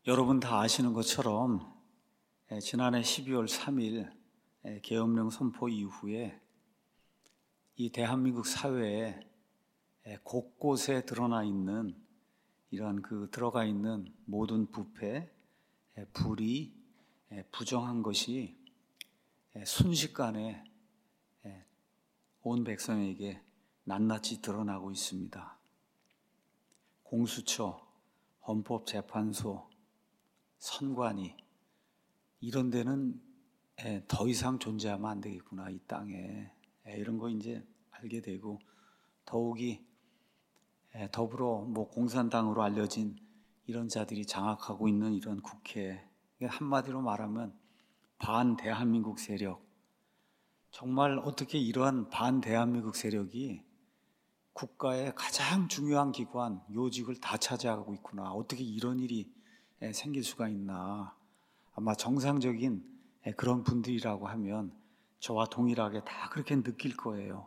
여러분 다 아시는 것처럼 지난해 12월 3일 계엄령 선포 이후에 이 대한민국 사회에 곳곳에 드러나 있는 이런 들어가 있는 모든 부패, 불의, 부정한 것이 순식간에 온 백성에게 낱낱이 드러나고 있습니다. 공수처, 헌법재판소, 선관위 이런 데는 더 이상 존재하면 안 되겠구나, 이 땅에. 이런 거 이제 알게 되고, 더욱이 더불어 공산당으로 알려진 이런 자들이 장악하고 있는 이런 국회, 한마디로 말하면 반대한민국 세력. 정말 어떻게 이러한 반대한민국 세력이 국가의 가장 중요한 기관, 요직을 다 차지하고 있구나. 어떻게 이런 일이 생길 수가 있나. 아마 정상적인 그런 분들이라고 하면 저와 동일하게 다 그렇게 느낄 거예요.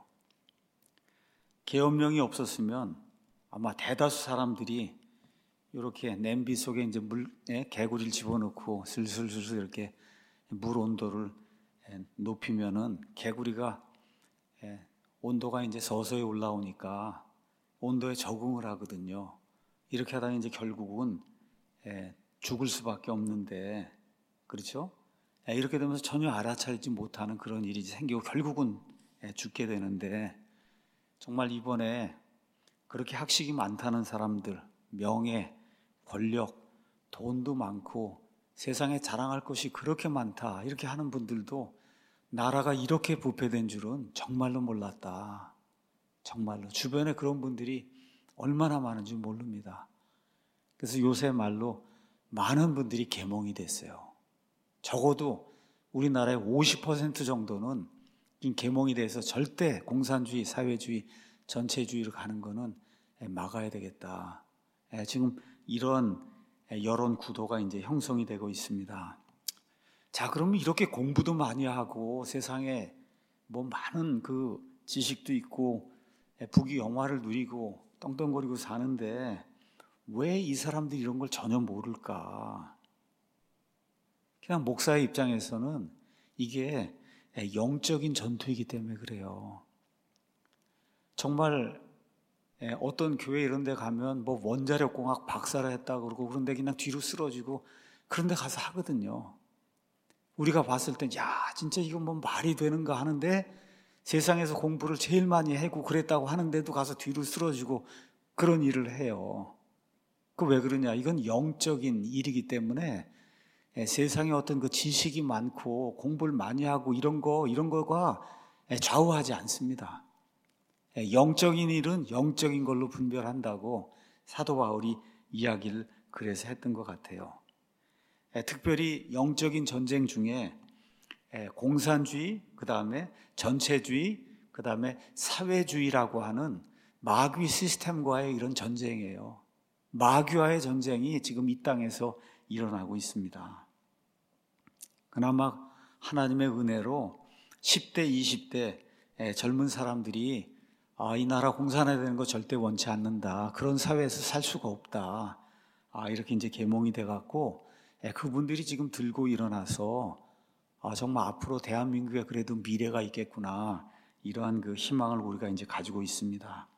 계엄령이 없었으면 아마 대다수 사람들이 이렇게 냄비 속에 이제 개구리를 집어넣고 슬슬슬슬 이렇게 물 온도를 높이면은 개구리가 온도가 이제 서서히 올라오니까 온도에 적응을 하거든요. 이렇게 하다가 이제 결국은 죽을 수밖에 없는데, 그렇죠? 이렇게 되면서 전혀 알아차리지 못하는 그런 일이 생기고 결국은 죽게 되는데, 정말 이번에 그렇게 학식이 많다는 사람들, 명예, 권력, 돈도 많고 세상에 자랑할 것이 그렇게 많다 이렇게 하는 분들도 나라가 이렇게 부패된 줄은 정말로 몰랐다. 정말로 주변에 그런 분들이 얼마나 많은지 모릅니다. 그래서 요새 말로 많은 분들이 계몽이 됐어요. 적어도 우리나라의 50% 정도는 계몽이 돼서 절대 공산주의, 사회주의, 전체주의로 가는 거는 막아야 되겠다. 지금 이런 여론 구도가 이제 형성이 되고 있습니다. 자, 그러면 이렇게 공부도 많이 하고 세상에 많은 지식도 있고 부귀 영화를 누리고 떵떵거리고 사는데 왜 이 사람들이 이런 걸 전혀 모를까? 그냥 목사의 입장에서는 이게 영적인 전투이기 때문에 그래요. 정말 어떤 교회 이런 데 가면 원자력공학 박사를 했다 그러고 그런데 그냥 뒤로 쓰러지고 그런 데 가서 하거든요. 우리가 봤을 땐 진짜 이건 말이 되는가 하는데 세상에서 공부를 제일 많이 하고 그랬다고 하는데도 가서 뒤로 쓰러지고 그런 일을 해요. 왜 그러냐? 이건 영적인 일이기 때문에 세상에 어떤 지식이 많고 공부를 많이 하고 이런 거가 좌우하지 않습니다. 영적인 일은 영적인 걸로 분별한다고 사도 바울이 이야기를 그래서 했던 것 같아요. 특별히 영적인 전쟁 중에 공산주의, 그 다음에 전체주의, 그 다음에 사회주의라고 하는 마귀 시스템과의 이런 전쟁이에요. 마귀와의 전쟁이 지금 이 땅에서 일어나고 있습니다. 그나마 하나님의 은혜로 10대, 20대 젊은 사람들이 이 나라 공산화되는 되는 거 절대 원치 않는다. 그런 사회에서 살 수가 없다. 이렇게 이제 계몽이 돼갖고 그분들이 지금 들고 일어나서 정말 앞으로 대한민국에 그래도 미래가 있겠구나. 이러한 희망을 우리가 이제 가지고 있습니다.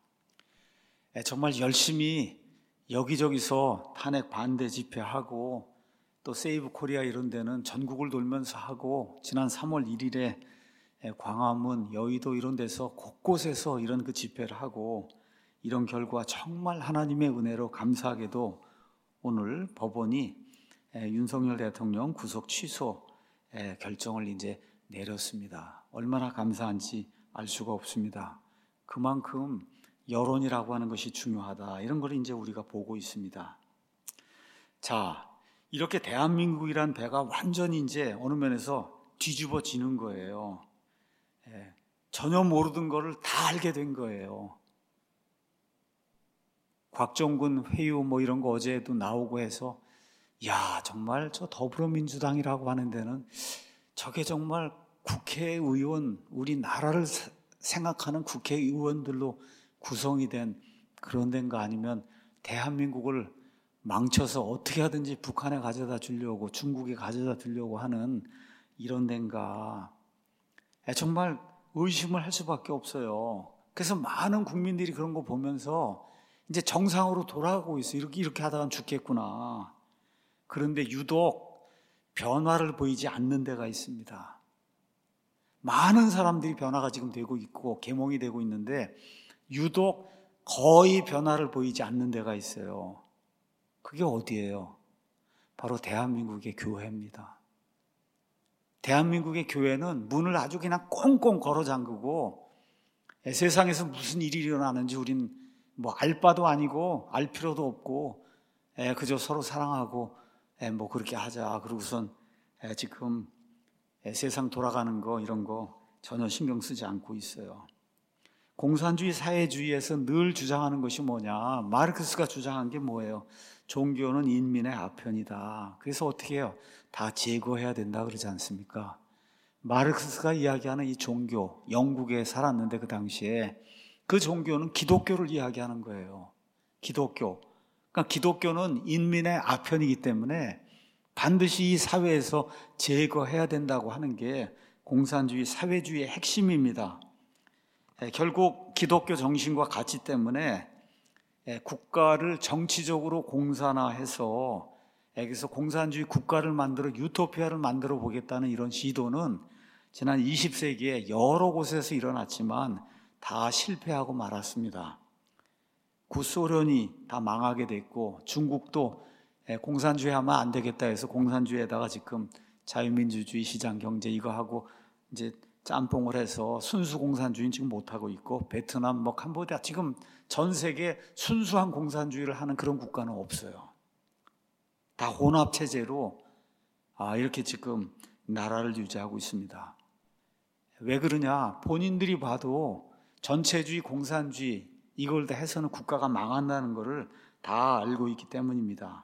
정말 열심히 여기저기서 탄핵 반대 집회하고 또 세이브 코리아 이런 데는 전국을 돌면서 하고 지난 3월 1일에 광화문, 여의도 이런 데서 곳곳에서 이런 집회를 하고 이런 결과 정말 하나님의 은혜로 감사하게도 오늘 법원이 윤석열 대통령 구속 취소 결정을 이제 내렸습니다. 얼마나 감사한지 알 수가 없습니다. 그만큼 여론이라고 하는 것이 중요하다. 이런 걸 이제 우리가 보고 있습니다. 자, 이렇게 대한민국이란 배가 완전히 이제 어느 면에서 뒤집어지는 거예요. 전혀 모르던 거를 다 알게 된 거예요. 곽종근 회유 이런 거 어제도 나오고 해서 정말 저 더불어민주당이라고 하는 데는 저게 정말 국회의원, 우리나라를 생각하는 국회의원들로 구성이 된 그런 데인가 아니면 대한민국을 망쳐서 어떻게 하든지 북한에 가져다 주려고, 중국에 가져다 주려고 하는 이런 데인가. 정말 의심을 할 수밖에 없어요. 그래서 많은 국민들이 그런 거 보면서 이제 정상으로 돌아가고 있어요. 이렇게 하다간 죽겠구나. 그런데 유독 변화를 보이지 않는 데가 있습니다. 많은 사람들이 변화가 지금 되고 있고 계몽이 되고 있는데 유독 거의 변화를 보이지 않는 데가 있어요. 그게 어디예요? 바로 대한민국의 교회입니다. 대한민국의 교회는 문을 아주 그냥 꽁꽁 걸어 잠그고 세상에서 무슨 일이 일어나는지 우린 뭐 알 바도 아니고 알 필요도 없고 그저 서로 사랑하고 뭐 그렇게 하자. 그러고선 지금 세상 돌아가는 거 이런 거 전혀 신경 쓰지 않고 있어요. 공산주의 사회주의에서 늘 주장하는 것이 뭐냐? 마르크스가 주장한 게 뭐예요? 종교는 인민의 아편이다. 그래서 어떻게 해요? 다 제거해야 된다 그러지 않습니까? 마르크스가 이야기하는 이 종교, 영국에 살았는데 그 당시에 그 종교는 기독교를 이야기하는 거예요. 기독교. 그러니까 기독교는 인민의 아편이기 때문에 반드시 이 사회에서 제거해야 된다고 하는 게 공산주의 사회주의의 핵심입니다. 결국 기독교 정신과 가치 때문에 국가를 정치적으로 공산화해서 여기서 공산주의 국가를 만들어 유토피아를 만들어 보겠다는 이런 시도는 지난 20세기에 여러 곳에서 일어났지만 다 실패하고 말았습니다. 구소련이 다 망하게 됐고 중국도 공산주의 하면 안 되겠다 해서 공산주의에다가 지금 자유민주주의 시장 경제 이거 하고 이제 짬뽕을 해서 순수 공산주의는 지금 못하고 있고 베트남, 캄보디아 지금 전 세계 순수한 공산주의를 하는 그런 국가는 없어요. 다 혼합체제로 이렇게 지금 나라를 유지하고 있습니다. 왜 그러냐? 본인들이 봐도 전체주의, 공산주의 이걸 다 해서는 국가가 망한다는 것을 다 알고 있기 때문입니다.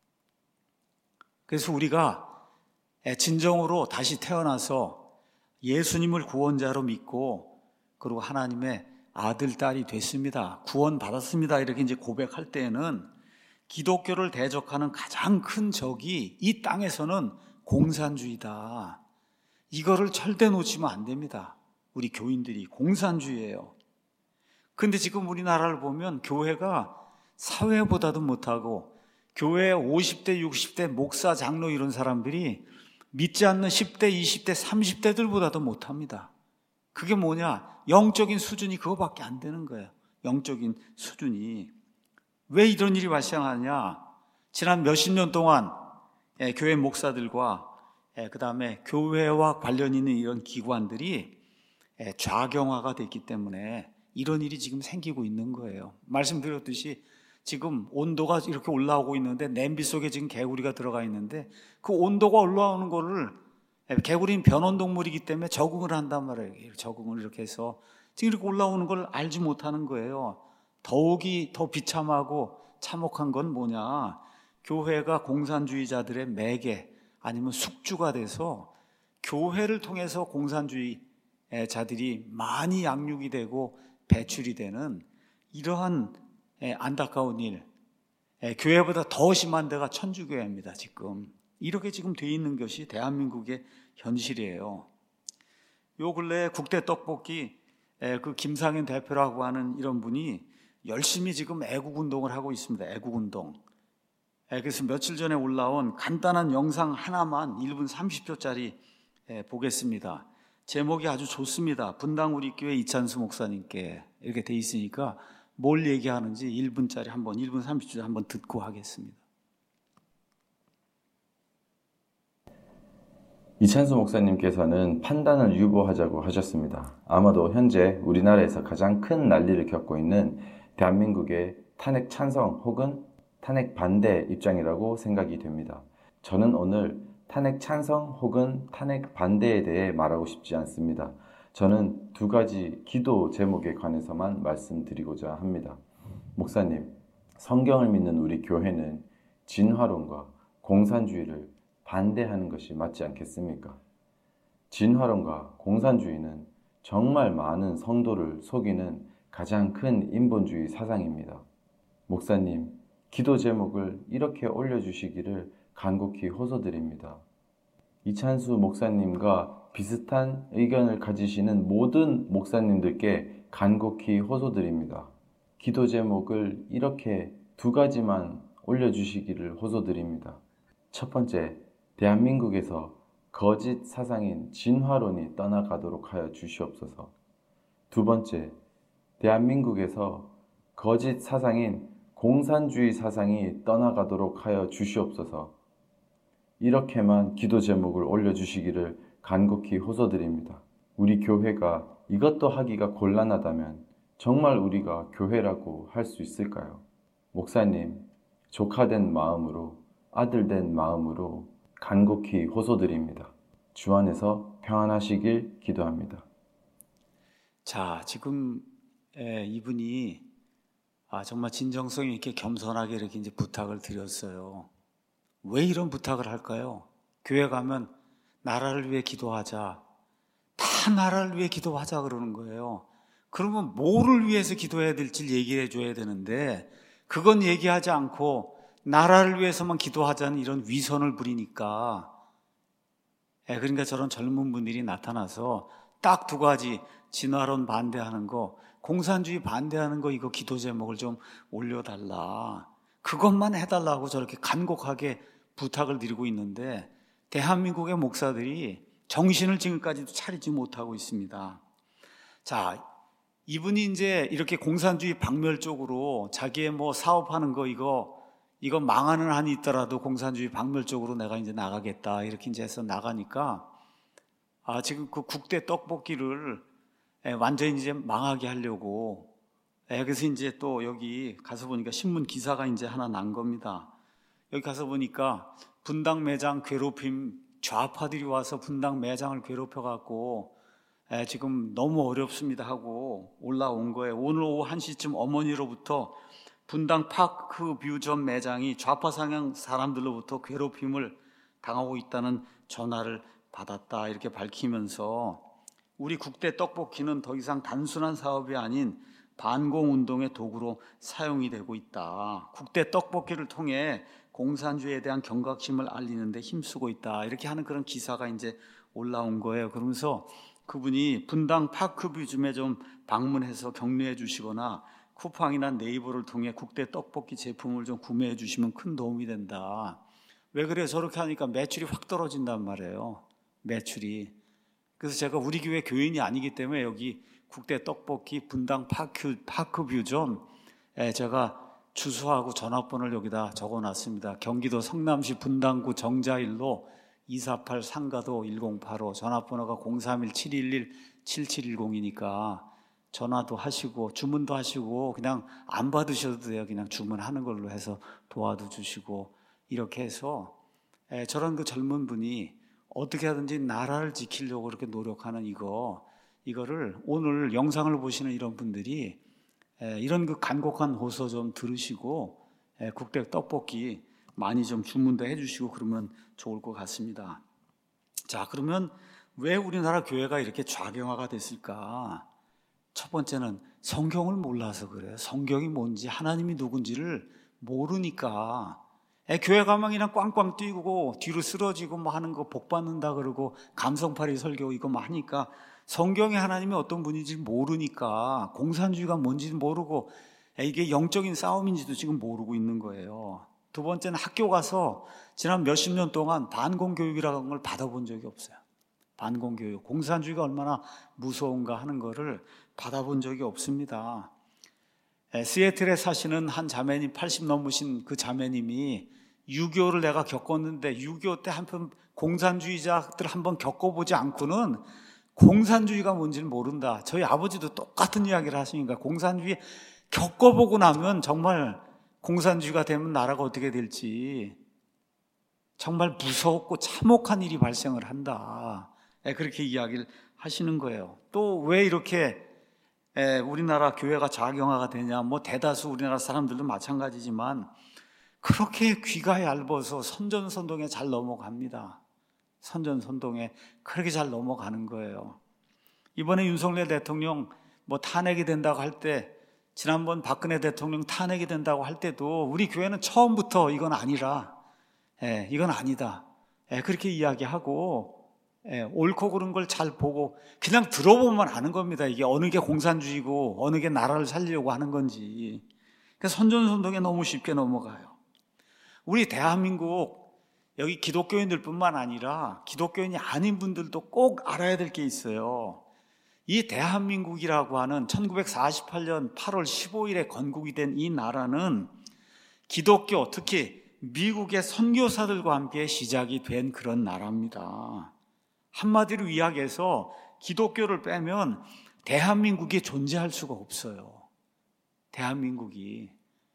그래서 우리가 진정으로 다시 태어나서 예수님을 구원자로 믿고 그리고 하나님의 아들, 딸이 됐습니다. 구원 받았습니다. 이렇게 이제 고백할 때에는 기독교를 대적하는 가장 큰 적이 이 땅에서는 공산주의다. 이거를 절대 놓치면 안 됩니다. 우리 교인들이 공산주의예요. 근데 지금 우리나라를 보면 교회가 사회보다도 못하고 교회 50대, 60대 목사, 장로 이런 사람들이 믿지 않는 10대, 20대, 30대들보다도 못합니다. 그게 뭐냐? 영적인 수준이 그거밖에 안 되는 거예요. 영적인 수준이. 왜 이런 일이 발생하냐? 지난 몇십 년 동안 교회 목사들과 그 다음에 교회와 관련 있는 이런 기관들이 좌경화가 됐기 때문에 이런 일이 지금 생기고 있는 거예요. 말씀드렸듯이 지금 온도가 이렇게 올라오고 있는데 냄비 속에 지금 개구리가 들어가 있는데 그 온도가 올라오는 거를 개구리는 변온동물이기 때문에 적응을 한단 말이에요. 적응을 이렇게 해서 지금 이렇게 올라오는 걸 알지 못하는 거예요. 더욱이 더 비참하고 참혹한 건 뭐냐? 교회가 공산주의자들의 매개 아니면 숙주가 돼서 교회를 통해서 공산주의자들이 많이 양육이 되고 배출이 되는 이러한 안타까운 일, 교회보다 더 심한 데가 천주교회입니다. 지금 이렇게 지금 돼 있는 것이 대한민국의 현실이에요. 요 근래 국대 떡볶이 그 김상현 대표라고 하는 이런 분이 열심히 지금 애국운동을 하고 있습니다. 애국운동. 그래서 며칠 전에 올라온 간단한 영상 하나만 1분 30초짜리 보겠습니다. 제목이 아주 좋습니다. 분당 우리교회 이찬수 목사님께 이렇게 돼 있으니까 뭘 얘기하는지 1분짜리 한번 1분 30초 한번 듣고 하겠습니다. 이찬수 목사님께서는 판단을 유보하자고 하셨습니다. 아마도 현재 우리나라에서 가장 큰 난리를 겪고 있는 대한민국의 탄핵 찬성 혹은 탄핵 반대 입장이라고 생각이 됩니다. 저는 오늘 탄핵 찬성 혹은 탄핵 반대에 대해 말하고 싶지 않습니다. 저는 두 가지 기도 제목에 관해서만 말씀드리고자 합니다. 목사님, 성경을 믿는 우리 교회는 진화론과 공산주의를 반대하는 것이 맞지 않겠습니까? 진화론과 공산주의는 정말 많은 성도를 속이는 가장 큰 인본주의 사상입니다. 목사님, 기도 제목을 이렇게 올려주시기를 간곡히 호소드립니다. 이찬수 목사님과 비슷한 의견을 가지시는 모든 목사님들께 간곡히 호소드립니다. 기도 제목을 이렇게 두 가지만 올려주시기를 호소드립니다. 첫 번째, 대한민국에서 거짓 사상인 진화론이 떠나가도록 하여 주시옵소서. 두 번째, 대한민국에서 거짓 사상인 공산주의 사상이 떠나가도록 하여 주시옵소서. 이렇게만 기도 제목을 올려주시기를 간곡히 호소드립니다. 우리 교회가 이것도 하기가 곤란하다면 정말 우리가 교회라고 할 수 있을까요? 목사님, 조카된 마음으로, 아들된 마음으로 간곡히 호소드립니다. 주 안에서 평안하시길 기도합니다. 자, 지금 이분이 정말 진정성 있게 겸손하게 이렇게 이제 부탁을 드렸어요. 왜 이런 부탁을 할까요? 교회 가면 나라를 위해 기도하자. 다 나라를 위해 기도하자 그러는 거예요. 그러면 뭐를 위해서 기도해야 될지 얘기를 해줘야 되는데 그건 얘기하지 않고 나라를 위해서만 기도하자는 이런 위선을 부리니까 그러니까 저런 젊은 분들이 나타나서 딱 두 가지, 진화론 반대하는 거, 공산주의 반대하는 거, 이거 기도 제목을 좀 올려달라. 그것만 해달라고 저렇게 간곡하게 부탁을 드리고 있는데 대한민국의 목사들이 정신을 지금까지도 차리지 못하고 있습니다. 자, 이분이 이제 이렇게 공산주의 박멸 쪽으로 자기의 뭐 사업하는 거 이거 망하는 한이 있더라도 공산주의 박멸 쪽으로 내가 이제 나가겠다 이렇게 이제 해서 나가니까 지금 그 국대 떡볶이를 완전히 이제 망하게 하려고 그래서 이제 또 여기 가서 보니까 신문 기사가 이제 하나 난 겁니다. 여기 가서 보니까 분당 매장 괴롭힘, 좌파들이 와서 분당 매장을 괴롭혀갖고 지금 너무 어렵습니다 하고 올라온 거예요. 오늘 오후 1시쯤 어머니로부터 분당 파크뷰점 매장이 좌파 성향 사람들로부터 괴롭힘을 당하고 있다는 전화를 받았다 이렇게 밝히면서 우리 국대 떡볶이는 더 이상 단순한 사업이 아닌 반공운동의 도구로 사용이 되고 있다. 국대 떡볶이를 통해 공산주의에 대한 경각심을 알리는 데 힘쓰고 있다. 이렇게 하는 그런 기사가 이제 올라온 거예요. 그러면서 그분이 분당 파크뷰점에 좀 방문해서 격려해 주시거나 쿠팡이나 네이버를 통해 국대 떡볶이 제품을 좀 구매해 주시면 큰 도움이 된다. 왜 그래요? 저렇게 하니까 매출이 확 떨어진단 말이에요. 매출이. 그래서 제가 우리 교회 교인이 아니기 때문에 여기 국대 떡볶이 분당 파크뷰점 제가 주소하고 전화번호를 여기다 적어놨습니다. 경기도 성남시 분당구 정자일로 248 상가도 1085 전화번호가 031-711-7710이니까 전화도 하시고 주문도 하시고 그냥 안 받으셔도 돼요. 그냥 주문하는 걸로 해서 도와도 주시고 이렇게 해서 저런 그 젊은 분이 어떻게 하든지 나라를 지키려고 이렇게 노력하는 이거를 오늘 영상을 보시는 이런 분들이 이런 그 간곡한 호소 좀 들으시고 국대 떡볶이 많이 좀 주문도 해주시고 그러면 좋을 것 같습니다. 자, 그러면 왜 우리나라 교회가 이렇게 좌경화가 됐을까? 첫 번째는 성경을 몰라서 그래요. 성경이 뭔지 하나님이 누군지를 모르니까 교회 가면 그냥 꽝꽝 뛰고 뒤로 쓰러지고 뭐 하는 거 복 받는다 그러고 감성팔이 설교 이거 뭐 하니까 성경의 하나님이 어떤 분인지 모르니까 공산주의가 뭔지도 모르고 이게 영적인 싸움인지도 지금 모르고 있는 거예요. 두 번째는 학교 가서 지난 몇십 년 동안 반공교육이라는 걸 받아본 적이 없어요. 반공교육, 공산주의가 얼마나 무서운가 하는 거를 받아본 적이 없습니다. 시애틀에 사시는 한 자매님, 80 넘으신 그 자매님이 6.25를 내가 겪었는데 6.25 때 한편 공산주의자들 한번 겪어보지 않고는 공산주의가 뭔지를 모른다. 저희 아버지도 똑같은 이야기를 하시니까 공산주의 겪어보고 나면 정말 공산주의가 되면 나라가 어떻게 될지 정말 무섭고 참혹한 일이 발생을 한다. 그렇게 이야기를 하시는 거예요. 또 왜 이렇게 우리나라 교회가 좌경화가 되냐? 뭐 대다수 우리나라 사람들도 마찬가지지만 그렇게 귀가 얇아서 선전선동에 잘 넘어갑니다. 선전선동에 그렇게 잘 넘어가는 거예요. 이번에 윤석열 대통령 뭐 탄핵이 된다고 할 때 지난번 박근혜 대통령 탄핵이 된다고 할 때도 우리 교회는 처음부터 이건 아니라, 이건 아니다, 그렇게 이야기하고, 옳고 그른 걸 잘 보고 그냥 들어보면 아는 겁니다. 이게 어느 게 공산주의고 어느 게 나라를 살리려고 하는 건지. 그러니까 선전선동에 너무 쉽게 넘어가요. 우리 대한민국, 여기 기독교인들뿐만 아니라 기독교인이 아닌 분들도 꼭 알아야 될 게 있어요. 이 대한민국이라고 하는 1948년 8월 15일에 건국이 된 이 나라는 기독교, 특히 미국의 선교사들과 함께 시작이 된 그런 나라입니다. 한마디로 이야기해서 기독교를 빼면 대한민국이 존재할 수가 없어요. 대한민국이.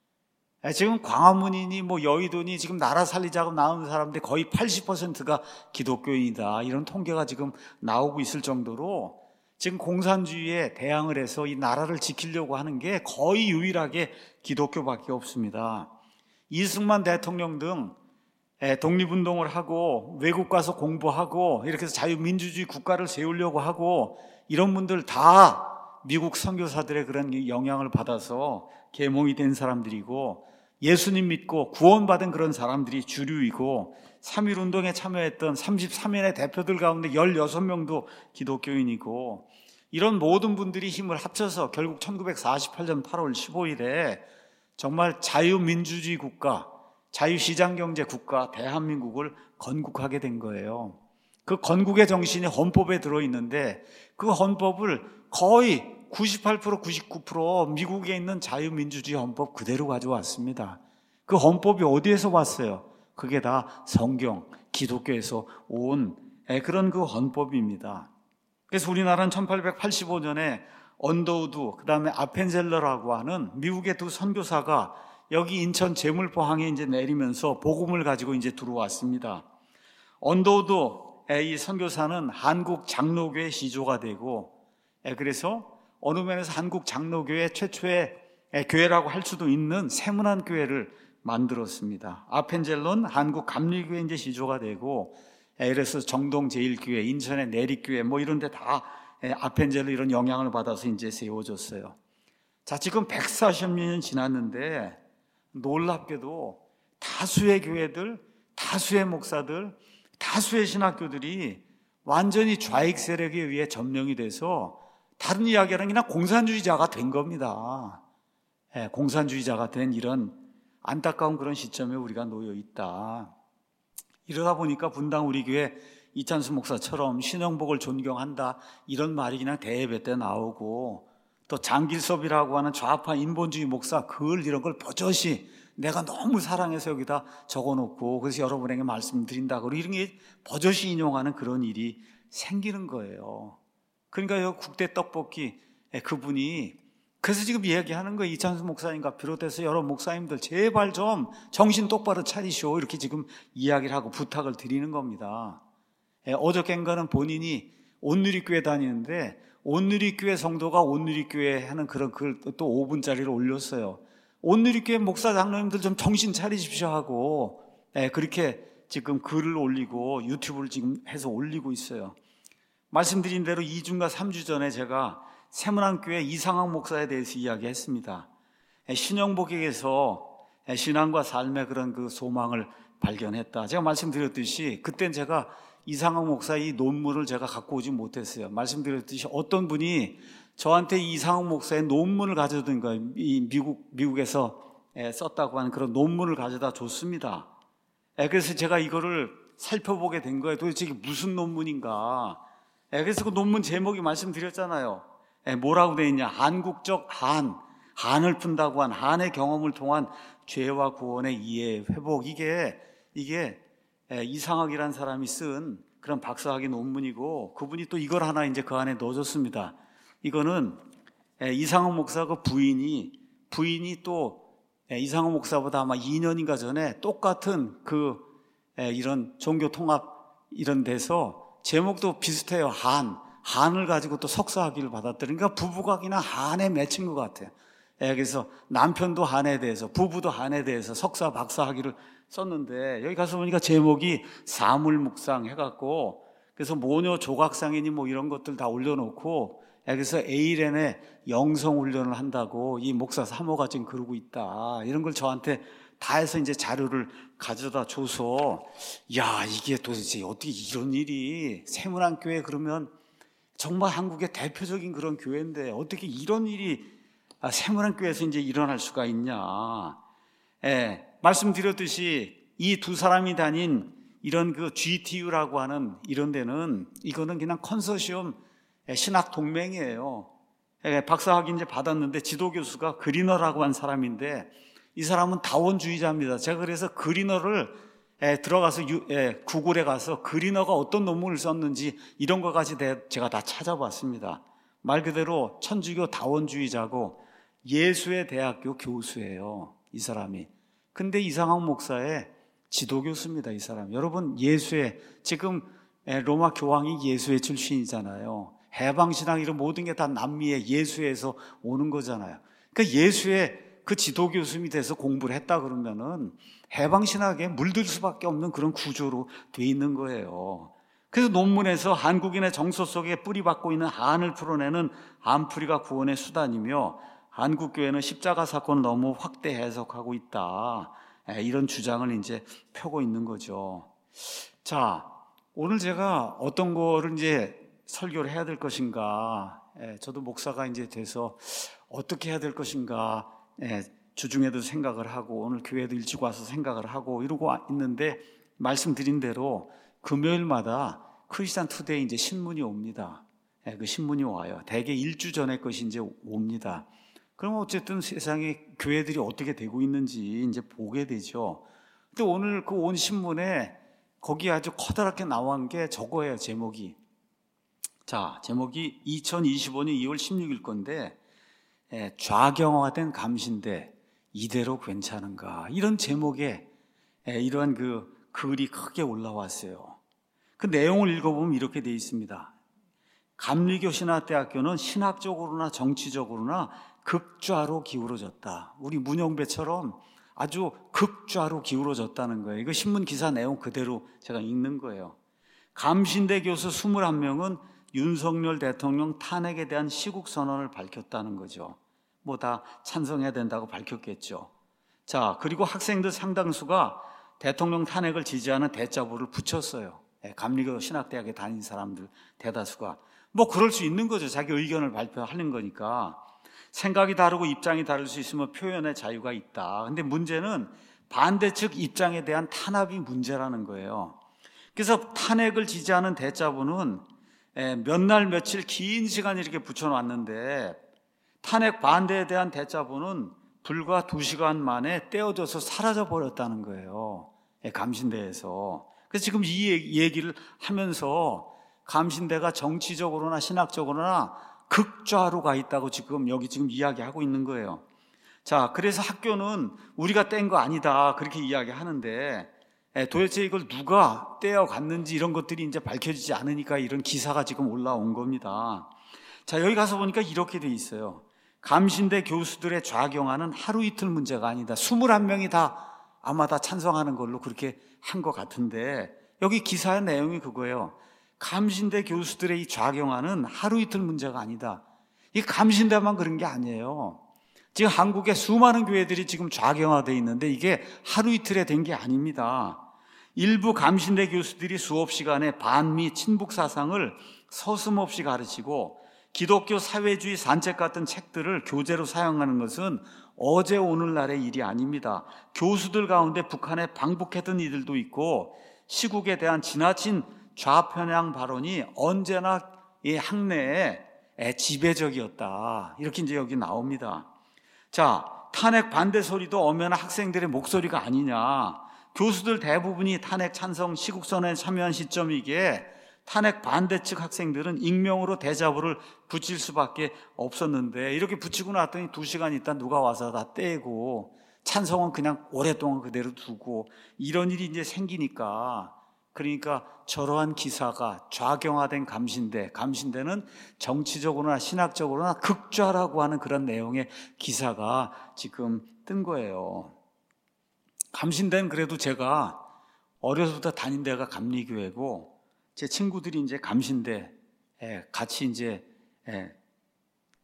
지금 광화문이니 뭐 여의도니 지금 나라 살리자고 나오는 사람들 거의 80%가 기독교인이다, 이런 통계가 지금 나오고 있을 정도로 지금 공산주의에 대항을 해서 이 나라를 지키려고 하는 게 거의 유일하게 기독교밖에 없습니다. 이승만 대통령 등 독립운동을 하고 외국 가서 공부하고 이렇게 해서 자유민주주의 국가를 세우려고 하고 이런 분들 다 미국 선교사들의 그런 영향을 받아서 계몽이 된 사람들이고, 예수님 믿고 구원받은 그런 사람들이 주류이고, 3.1운동에 참여했던 33인의 대표들 가운데 16명도 기독교인이고, 이런 모든 분들이 힘을 합쳐서 결국 1948년 8월 15일에 정말 자유민주주의 국가, 자유시장경제 국가 대한민국을 건국하게 된 거예요. 그 건국의 정신이 헌법에 들어있는데 그 헌법을 거의 98%, 99% 미국에 있는 자유민주주의 헌법 그대로 가져왔습니다. 그 헌법이 어디에서 왔어요? 그게 다 성경, 기독교에서 온 그런 그 헌법입니다. 그래서 우리나라는 1885년에 언더우드, 그 다음에 아펜젤러라고 하는 미국의 두 선교사가 여기 인천 제물포항에 이제 내리면서 복음을 가지고 이제 들어왔습니다. 언더우드 이 선교사는 한국 장로교의 시조가 되고, 그래서 어느 면에서 한국 장로교회 최초의 교회라고 할 수도 있는 세문안 교회를 만들었습니다. 아펜젤로는 한국 감리교회 이제 시조가 되고, 그래서 정동 제일교회, 인천의 내리교회 뭐 이런 데 다 아펜젤로 이런 영향을 받아서 이제 세워졌어요. 자, 지금 140년 지났는데 놀랍게도 다수의 교회들, 다수의 목사들, 다수의 신학교들이 완전히 좌익 세력에 의해 점령이 돼서 다른 이야기는 그냥 공산주의자가 된 겁니다. 공산주의자가 된 이런 안타까운 그런 시점에 우리가 놓여 있다. 이러다 보니까 분당 우리 교회 이찬수 목사처럼 신영복을 존경한다, 이런 말이 그냥 대예배 때 나오고, 또 장길섭이라고 하는 좌파 인본주의 목사 글 이런 걸 버젓이 내가 너무 사랑해서 여기다 적어놓고 그래서 여러분에게 말씀드린다고 이런 게 버젓이 인용하는 그런 일이 생기는 거예요. 그러니까 요 국대 떡볶이 그분이 그래서 지금 이야기하는 거예요. 이찬수 목사님과 비롯해서 여러 목사님들 제발 좀 정신 똑바로 차리시오, 이렇게 지금 이야기를 하고 부탁을 드리는 겁니다. 어저께인가는 본인이 온누리교회 다니는데 온누리교회 성도가 온누리교회 하는 그런 글 또 5분짜리를 올렸어요. 온누리교회 목사 장로님들 좀 정신 차리십시오 하고 그렇게 지금 글을 올리고 유튜브를 지금 해서 올리고 있어요. 말씀드린 대로 2주인가 3주 전에 제가 세문안교회 이상학 목사에 대해서 이야기했습니다. 신영복에게서 신앙과 삶의 그런 그 소망을 발견했다. 제가 말씀드렸듯이 그땐 제가 이상학 목사의 논문을 제가 갖고 오지 못했어요. 말씀드렸듯이 어떤 분이 저한테 이상학 목사의 논문을 가져온 거예요. 미국에서 썼다고 하는 그런 논문을 가져다 줬습니다. 그래서 제가 이거를 살펴보게 된 거예요. 도대체 이게 무슨 논문인가. 그래서 그 논문 제목이 말씀드렸잖아요. 뭐라고 되어 있냐. 한국적 한을 푼다고 한 한의 경험을 통한 죄와 구원의 이해, 회복. 이게 이상학이라는 사람이 쓴 그런 박사학위 논문이고, 그분이 또 이걸 하나 이제 그 안에 넣어줬습니다. 이거는 이상학 목사 그 부인이 또 이상학 목사보다 아마 2년인가 전에 똑같은 이런 종교 통합 이런 데서 제목도 비슷해요. 한을 가지고 또 석사학위를 받았더니, 그러니까 부부가 그냥 한에 맺힌 것 같아요. 그래서 남편도 한에 대해서, 부부도 한에 대해서 석사, 박사학위를 썼는데, 여기 가서 보니까 제목이 사물묵상 해갖고, 그래서 모녀 조각상이니 뭐 이런 것들 다 올려놓고, 그래서 에이렌에 영성훈련을 한다고 이 목사 사모가 지금 그러고 있다. 이런 걸 저한테 다 해서 이제 자료를 가져다 줘서, 야, 이게 도대체 어떻게 이런 일이, 세문안교회 그러면 정말 한국의 대표적인 그런 교회인데 어떻게 이런 일이 세문안교회에서 이제 일어날 수가 있냐. 말씀드렸듯이 이 두 사람이 다닌 이런 그 GTU라고 하는 이런 데는 이거는 그냥 컨소시엄 신학 동맹이에요. 박사학위 이제 받았는데 지도교수가 그리너라고 한 사람인데 이 사람은 다원주의자입니다. 제가 그래서 그리너를 들어가서 구글에 가서 그리너가 어떤 논문을 썼는지 이런 것까지 제가 다 찾아봤습니다. 말 그대로 천주교 다원주의자고 예수의 대학교 교수예요, 이 사람이. 근데 이상학 목사의 지도교수입니다, 이 사람. 여러분, 예수의, 지금 로마 교황이 예수의 출신이잖아요. 해방신학 이런 모든 게 다 남미의 예수에서 오는 거잖아요. 그러니까 예수의 그 지도교수님이 돼서 공부를 했다 그러면은 해방신학에 물들 수밖에 없는 그런 구조로 돼 있는 거예요. 그래서 논문에서 한국인의 정서 속에 뿌리박고 있는 한을 풀어내는 한풀이가 구원의 수단이며 한국교회는 십자가 사건을 너무 확대 해석하고 있다. 이런 주장을 이제 펴고 있는 거죠. 자, 오늘 제가 어떤 거를 이제 설교를 해야 될 것인가, 저도 목사가 이제 돼서 어떻게 해야 될 것인가, 주중에도 생각을 하고 오늘 교회도 일찍 와서 생각을 하고 이러고 있는데 말씀드린 대로 금요일마다 크리스찬 투데이 이제 신문이 옵니다. 그 신문이 와요. 대개 일주 전에 것이 이제 옵니다. 그럼 어쨌든 세상에 교회들이 어떻게 되고 있는지 이제 보게 되죠. 근데 오늘 그 온 신문에 거기 아주 커다랗게 나온 게 저거예요, 제목이. 자, 제목이 2025년 2월 16일 건데, 좌경화된 감신대, 이대로 괜찮은가? 이런 제목에 이러한 그 글이 크게 올라왔어요. 그 내용을 읽어보면 이렇게 되어 있습니다. 감리교 신학대학교는 신학적으로나 정치적으로나 극좌로 기울어졌다. 우리 문영배처럼 아주 극좌로 기울어졌다는 거예요. 이거 신문 기사 내용 그대로 제가 읽는 거예요. 감신대 교수 21명은 윤석열 대통령 탄핵에 대한 시국 선언을 밝혔다는 거죠. 뭐 다 찬성해야 된다고 밝혔겠죠. 자, 그리고 학생들 상당수가 대통령 탄핵을 지지하는 대자보를 붙였어요. 감리교 신학대학에 다닌 사람들 대다수가. 뭐 그럴 수 있는 거죠. 자기 의견을 발표하는 거니까. 생각이 다르고 입장이 다를 수 있으면 표현의 자유가 있다. 근데 문제는 반대 측 입장에 대한 탄압이 문제라는 거예요. 그래서 탄핵을 지지하는 대자보는 몇 날 며칠 긴 시간 이렇게 붙여놨는데 탄핵 반대에 대한 대자보는 불과 2시간 만에 떼어져서 사라져버렸다는 거예요. 감신대에서. 그래서 지금 이 얘기를 하면서 감신대가 정치적으로나 신학적으로나 극좌로 가 있다고 지금 이야기하고 있는 거예요. 자, 그래서 학교는 우리가 뗀 거 아니다 그렇게 이야기하는데 도대체 이걸 누가 떼어갔는지 이런 것들이 이제 밝혀지지 않으니까 이런 기사가 지금 올라온 겁니다. 자, 여기 가서 보니까 이렇게 돼 있어요. 감신대 교수들의 좌경화는 하루 이틀 문제가 아니다. 21명이 아마 다 찬성하는 걸로 그렇게 한 것 같은데 여기 기사의 내용이 그거예요. 감신대 교수들의 이 좌경화는 하루 이틀 문제가 아니다. 이 감신대만 그런 게 아니에요. 지금 한국에 수많은 교회들이 지금 좌경화되어 있는데 이게 하루 이틀에 된 게 아닙니다. 일부 감신대 교수들이 수업 시간에 반미 친북 사상을 서슴없이 가르치고 기독교 사회주의 산책 같은 책들을 교재로 사용하는 것은 어제 오늘날의 일이 아닙니다. 교수들 가운데 북한에 방북했던 이들도 있고 시국에 대한 지나친 좌편향 발언이 언제나 이 학내에 지배적이었다. 이렇게 이제 여기 나옵니다. 자, 탄핵 반대 소리도 엄연한 학생들의 목소리가 아니냐. 교수들 대부분이 탄핵 찬성 시국선언에 참여한 시점이기에 탄핵 반대 측 학생들은 익명으로 대자보를 붙일 수밖에 없었는데 이렇게 붙이고 났더니 2시간 있다 누가 와서 다 떼고 찬성은 그냥 오랫동안 그대로 두고 이런 일이 이제 생기니까 그러니까 저러한 기사가 좌경화된 감신대는 정치적으로나 신학적으로나 극좌라고 하는 그런 내용의 기사가 지금 뜬 거예요. 감신대는 그래도 제가 어려서부터 다닌 데가 감리교회고 제 친구들이 이제 감신대 같이 이제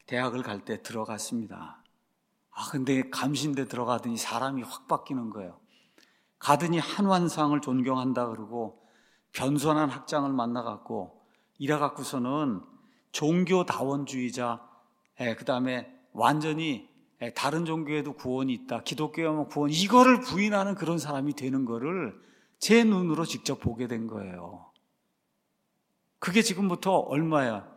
대학을 갈 때 들어갔습니다. 근데 감신대 들어가더니 사람이 확 바뀌는 거예요. 가더니 한완상을 존경한다 그러고 변선한 학장을 만나갖고 이래갖고서는 종교다원주의자, 그 다음에 완전히 다른 종교에도 구원이 있다, 기독교에만 구원, 이거를 부인하는 그런 사람이 되는 거를 제 눈으로 직접 보게 된 거예요. 그게 지금부터 얼마야?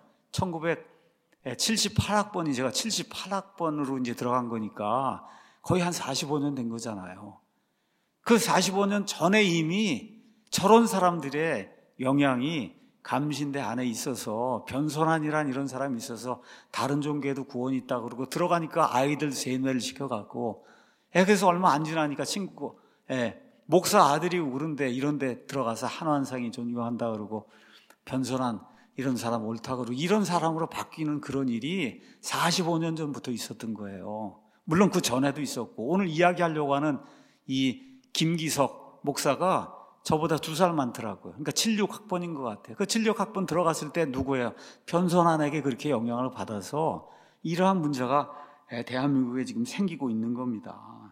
1978학번이 제가 78학번으로 이제 들어간 거니까 거의 한 45년 된 거잖아요. 그 45년 전에 이미 저런 사람들의 영향이 감신대 안에 있어서, 변선한이란 이런 사람이 있어서 다른 종교에도 구원이 있다 그러고 들어가니까 아이들 세뇌를 시켜갖고, 그래서 얼마 안 지나니까 친구, 목사 아들이고 그런데 이런 데 들어가서 한완상이 존경한다 그러고 변선한 이런 사람 옳다 그러고 이런 사람으로 바뀌는 그런 일이 45년 전부터 있었던 거예요. 물론 그 전에도 있었고, 오늘 이야기하려고 하는 이 김기석 목사가 저보다 2살 많더라고요. 그러니까 76학번인 것 같아요. 그 76학번 들어갔을 때 누구예요? 변선한에게 그렇게 영향을 받아서 이러한 문제가 대한민국에 지금 생기고 있는 겁니다.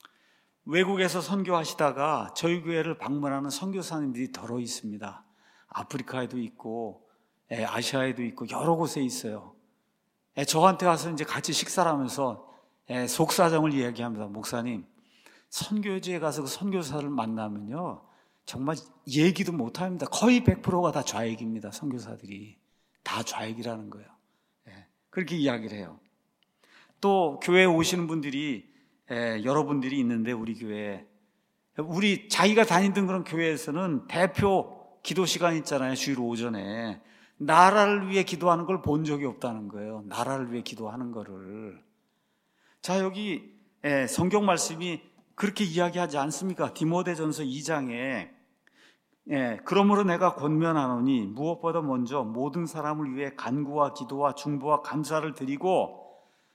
외국에서 선교하시다가 저희 교회를 방문하는 선교사님들이 더러 있습니다. 아프리카에도 있고 아시아에도 있고 여러 곳에 있어요. 저한테 와서 이제 같이 식사를 하면서 속사정을 이야기합니다. 목사님, 선교지에 가서 그 선교사를 만나면요 정말 얘기도 못합니다. 거의 100%가 다 좌익입니다. 선교사들이 다 좌익이라는 거예요. 그렇게 이야기를 해요. 또 교회에 오시는 분들이 여러분들이 있는데, 우리 교회에, 우리 자기가 다니던 그런 교회에서는 대표 기도 시간 있잖아요. 주일 오전에 나라를 위해 기도하는 걸 본 적이 없다는 거예요. 나라를 위해 기도하는 거를. 자, 여기 성경 말씀이 그렇게 이야기하지 않습니까? 디모데전서 2장에 그러므로 내가 권면하노니 무엇보다 먼저 모든 사람을 위해 간구와 기도와 중보와 감사를 드리고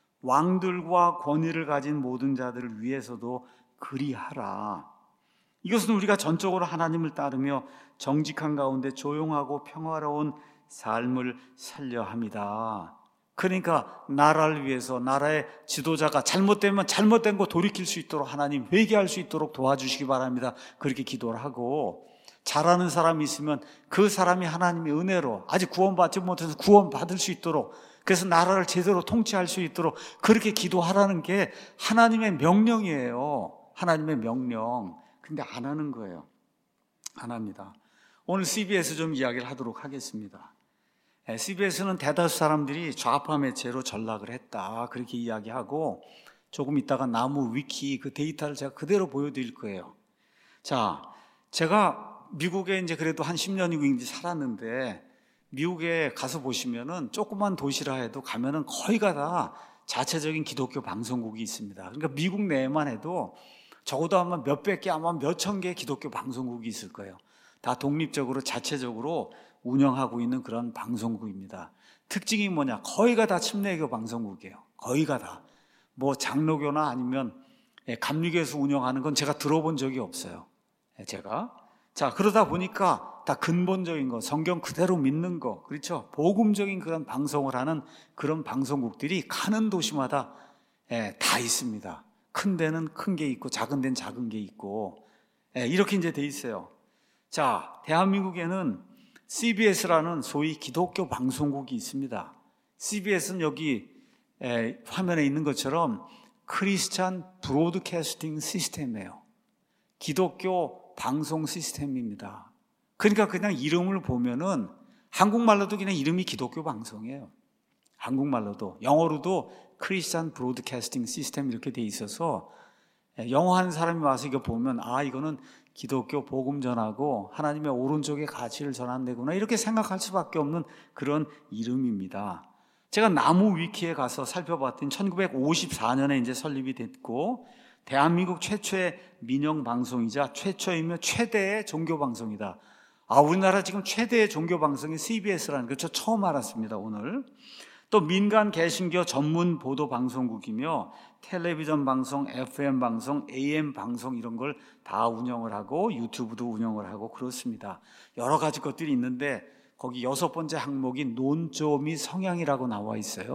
왕들과 권위를 가진 모든 자들을 위해서도 그리하라. 이것은 우리가 전적으로 하나님을 따르며 정직한 가운데 조용하고 평화로운 삶을 살려 합니다. 그러니까 나라를 위해서, 나라의 지도자가 잘못되면 잘못된 거 돌이킬 수 있도록 하나님 회개할 수 있도록 도와주시기 바랍니다. 그렇게 기도를 하고, 잘하는 사람이 있으면 그 사람이 하나님의 은혜로 아직 구원받지 못해서 구원받을 수 있도록, 그래서 나라를 제대로 통치할 수 있도록 그렇게 기도하라는 게 하나님의 명령이에요. 하나님의 명령. 근데 안 하는 거예요. 안 합니다. 오늘 CBS 좀 이야기를 하도록 하겠습니다. CBS는 대다수 사람들이 좌파 매체로 전락을 했다, 그렇게 이야기하고, 조금 있다가 나무 위키 그 데이터를 제가 그대로 보여드릴 거예요. 자, 제가 미국에 이제 그래도 한 10년이고 이제 살았는데, 미국에 가서 보시면은 조그만 도시라 해도 가면은 거의가 다 자체적인 기독교 방송국이 있습니다. 그러니까 미국 내에만 해도 적어도 아마 몇백 개, 아마 몇천 개의 기독교 방송국이 있을 거예요. 다 독립적으로 자체적으로 운영하고 있는 그런 방송국입니다. 특징이 뭐냐? 거의가 다 침례교 방송국이에요. 거의가 다. 뭐 장로교나 아니면 감리교에서 운영하는 건 제가 들어본 적이 없어요. 제가. 자, 그러다 보니까 다 근본적인 거, 성경 그대로 믿는 거, 그렇죠? 복음적인 그런 방송을 하는 그런 방송국들이 가는 도시마다 다 있습니다. 큰 데는 큰 게 있고 작은 데는 작은 게 있고 이렇게 이제 돼 있어요. 자, 대한민국에는 CBS라는 소위 기독교 방송국이 있습니다. CBS는 여기 화면에 있는 것처럼 크리스찬 브로드캐스팅 시스템이에요. 기독교 방송 시스템입니다. 그러니까 그냥 이름을 보면은 한국말로도 그냥 이름이 기독교 방송이에요. 한국말로도, 영어로도 크리스찬 브로드캐스팅 시스템 이렇게 돼 있어서 영어 하는 사람이 와서 이거 보면 이거는 기독교 복음 전하고 하나님의 오른쪽의 가치를 전한다구나 이렇게 생각할 수밖에 없는 그런 이름입니다. 제가 나무 위키에 가서 살펴봤더니 1954년에 이제 설립이 됐고, 대한민국 최초의 민영 방송이자 최초이며 최대의 종교 방송이다. 우리나라 지금 최대의 종교 방송이 CBS라는 거 저 처음 알았습니다, 오늘. 또 민간 개신교 전문 보도 방송국이며 텔레비전 방송, FM 방송, AM 방송 이런 걸 다 운영을 하고 유튜브도 운영을 하고 그렇습니다. 여러 가지 것들이 있는데 거기 6번째 항목이 논조 및 성향이라고 나와 있어요.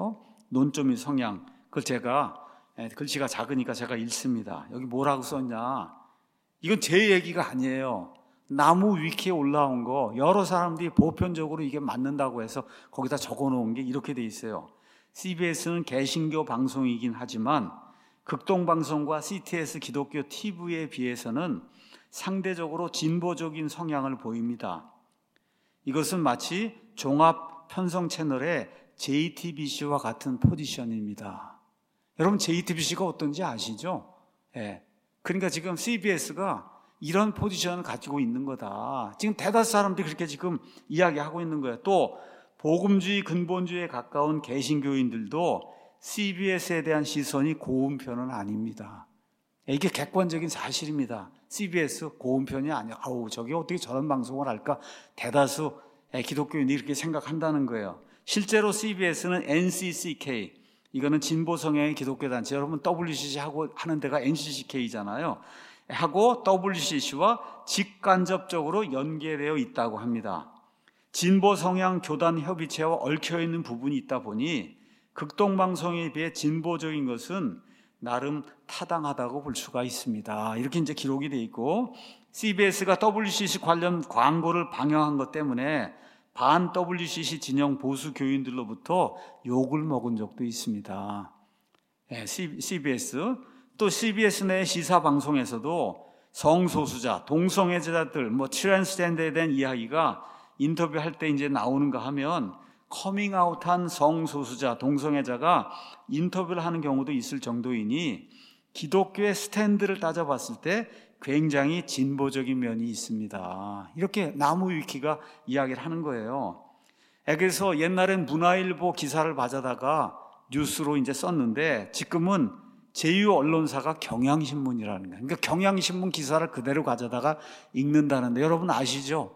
논점의 성향. 그걸 제가 글씨가 작으니까 제가 읽습니다. 여기 뭐라고 썼냐? 이건 제 얘기가 아니에요. 나무 위키에 올라온 거 여러 사람들이 보편적으로 이게 맞는다고 해서 거기다 적어놓은 게 이렇게 돼 있어요. CBS는 개신교 방송이긴 하지만 극동방송과 CTS 기독교 TV에 비해서는 상대적으로 진보적인 성향을 보입니다. 이것은 마치 종합 편성 채널의 JTBC와 같은 포지션입니다. 여러분 JTBC가 어떤지 아시죠? 그러니까 지금 CBS가 이런 포지션을 가지고 있는 거다. 지금 대다수 사람들이 그렇게 지금 이야기하고 있는 거예요. 또 복음주의 근본주의에 가까운 개신교인들도 CBS에 대한 시선이 고운 편은 아닙니다. 이게 객관적인 사실입니다. CBS 고운 편이 아니야. 아우 저게 어떻게 저런 방송을 할까? 대다수 기독교인이 이렇게 생각한다는 거예요. 실제로 CBS는 NCCK, 이거는 진보 성향의 기독교 단체, 여러분 WCC 하고 하는 데가 NCCK잖아요. 하고 WCC와 직간접적으로 연계되어 있다고 합니다. 진보 성향 교단 협의체와 얽혀 있는 부분이 있다 보니 극동방송에 비해 진보적인 것은 나름 타당하다고 볼 수가 있습니다. 이렇게 이제 기록이 돼 있고, CBS가 WCC 관련 광고를 방영한 것 때문에 반 WCC 진영 보수 교인들로부터 욕을 먹은 적도 있습니다. CBS 또 CBS 내 시사 방송에서도 성소수자, 동성애자들, 트랜스젠더에 대한 이야기가 인터뷰할 때 이제 나오는가 하면 커밍아웃한 성소수자, 동성애자가 인터뷰를 하는 경우도 있을 정도이니 기독교의 스탠드를 따져봤을 때 굉장히 진보적인 면이 있습니다. 이렇게 나무 위키가 이야기를 하는 거예요. 그래서 옛날엔 문화일보 기사를 가져다가 뉴스로 이제 썼는데 지금은 제휴 언론사가 경향신문이라는 거예요. 그러니까 경향신문 기사를 그대로 가져다가 읽는다는데 여러분 아시죠?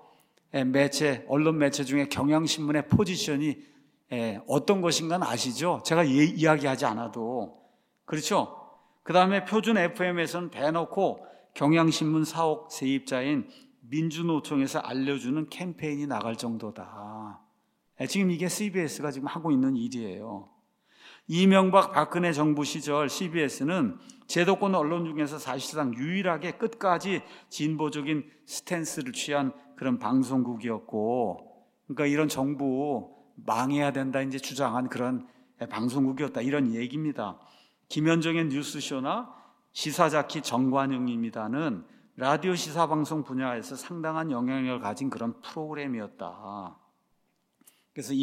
언론 매체 중에 경향신문의 포지션이 어떤 것인가는 아시죠? 제가 이야기하지 않아도. 그렇죠? 그 다음에 표준 FM에서는 대놓고 경향신문 사옥 세입자인 민주노총에서 알려주는 캠페인이 나갈 정도다. 지금 이게 CBS가 지금 하고 있는 일이에요. 이명박 박근혜 정부 시절 CBS는 제도권 언론 중에서 사실상 유일하게 끝까지 진보적인 스탠스를 취한 그런 방송국이었고, 그러니까 이런 정부 망해야 된다 이제 주장한 그런 방송국이었다, 이런 얘기입니다. 김현정의 뉴스쇼나 시사자키 정관용입니다는 라디오 시사방송 분야에서 상당한 영향력을 가진 그런 프로그램이었다. 그래서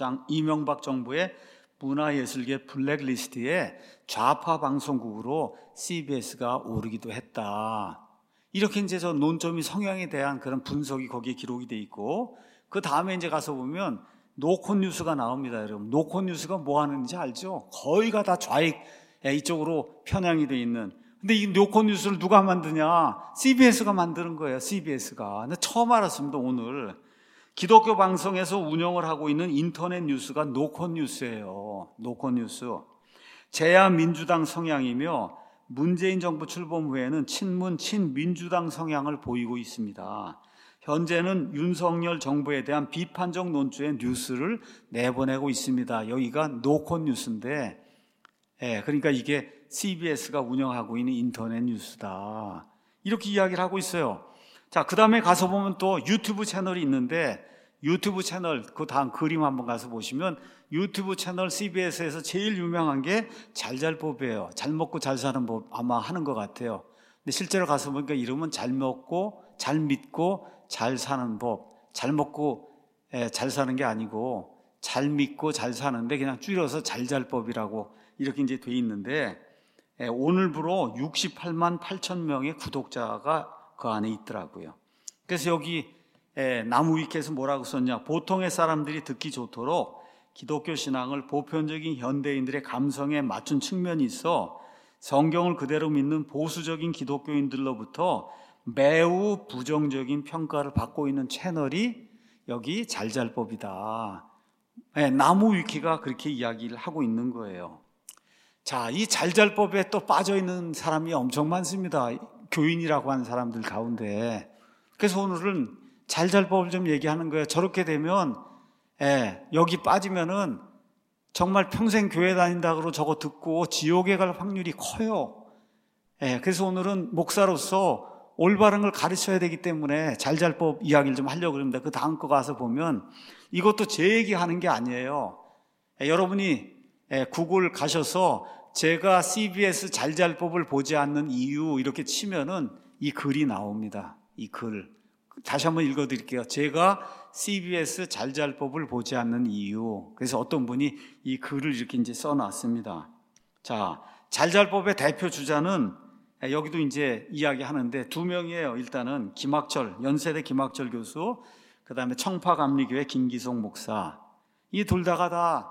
이명박 정부의 문화예술계 블랙리스트에 좌파 방송국으로 CBS가 오르기도 했다. 이렇게 이제 저 논점이 성향에 대한 그런 분석이 거기에 기록이 돼 있고, 그 다음에 이제 가서 보면 노콘 뉴스가 나옵니다, 여러분. 노콘 뉴스가 뭐 하는지 알죠? 거의가 다 좌익 이쪽으로 편향이 돼 있는. 근데 이 노콘 뉴스를 누가 만드냐? CBS가 만드는 거예요, CBS가. 근데 처음 알았습니다, 오늘. 기독교 방송에서 운영을 하고 있는 인터넷 뉴스가 노콘 뉴스예요. 노콘 뉴스. 제야 민주당 성향이며 문재인 정부 출범 후에는 친문 친민주당 성향을 보이고 있습니다. 현재는 윤석열 정부에 대한 비판적 논조의 뉴스를 내보내고 있습니다. 여기가 노콘 뉴스인데, 그러니까 이게 CBS가 운영하고 있는 인터넷 뉴스다. 이렇게 이야기를 하고 있어요. 자, 그 다음에 가서 보면 또 유튜브 채널이 있는데, 유튜브 채널, 그 다음 그림 한번 가서 보시면 유튜브 채널 CBS에서 제일 유명한 게 잘잘법이에요. 잘 먹고 잘 사는 법 아마 하는 것 같아요. 근데 실제로 가서 보니까 이름은 잘 먹고 잘 믿고 잘 사는 법. 잘 먹고 잘 사는 게 아니고 잘 믿고 잘 사는데 그냥 줄여서 잘잘법이라고 이렇게 이제 돼 있는데, 오늘부로 68만 8천 명의 구독자가 그 안에 있더라고요. 그래서 여기 나무 위키에서 뭐라고 썼냐? 보통의 사람들이 듣기 좋도록 기독교 신앙을 보편적인 현대인들의 감성에 맞춘 측면이 있어 성경을 그대로 믿는 보수적인 기독교인들로부터 매우 부정적인 평가를 받고 있는 채널이 여기 잘잘법이다. 나무 위키가 그렇게 이야기를 하고 있는 거예요. 자, 이 잘잘법에 또 빠져있는 사람이 엄청 많습니다. 교인이라고 하는 사람들 가운데. 그래서 오늘은 잘잘법을 좀 얘기하는 거예요. 저렇게 되면, 여기 빠지면은 정말 평생 교회 다닌다고 저거 듣고 지옥에 갈 확률이 커요. 그래서 오늘은 목사로서 올바른 걸 가르쳐야 되기 때문에 잘잘법 이야기를 좀 하려고 합니다. 그 다음 거 가서 보면 이것도 제 얘기하는 게 아니에요. 여러분이 구글 가셔서 제가 CBS 잘잘법을 보지 않는 이유 이렇게 치면은 이 글이 나옵니다. 이 글. 다시 한번 읽어드릴게요. 제가 CBS 잘잘법을 보지 않는 이유. 그래서 어떤 분이 이 글을 이렇게 이제 써놨습니다. 자, 잘잘법의 대표 주자는 여기도 이제 이야기하는데 두 명이에요. 일단은 김학철, 연세대 김학철 교수, 그 다음에 청파감리교회 김기송 목사. 이 둘 다가 다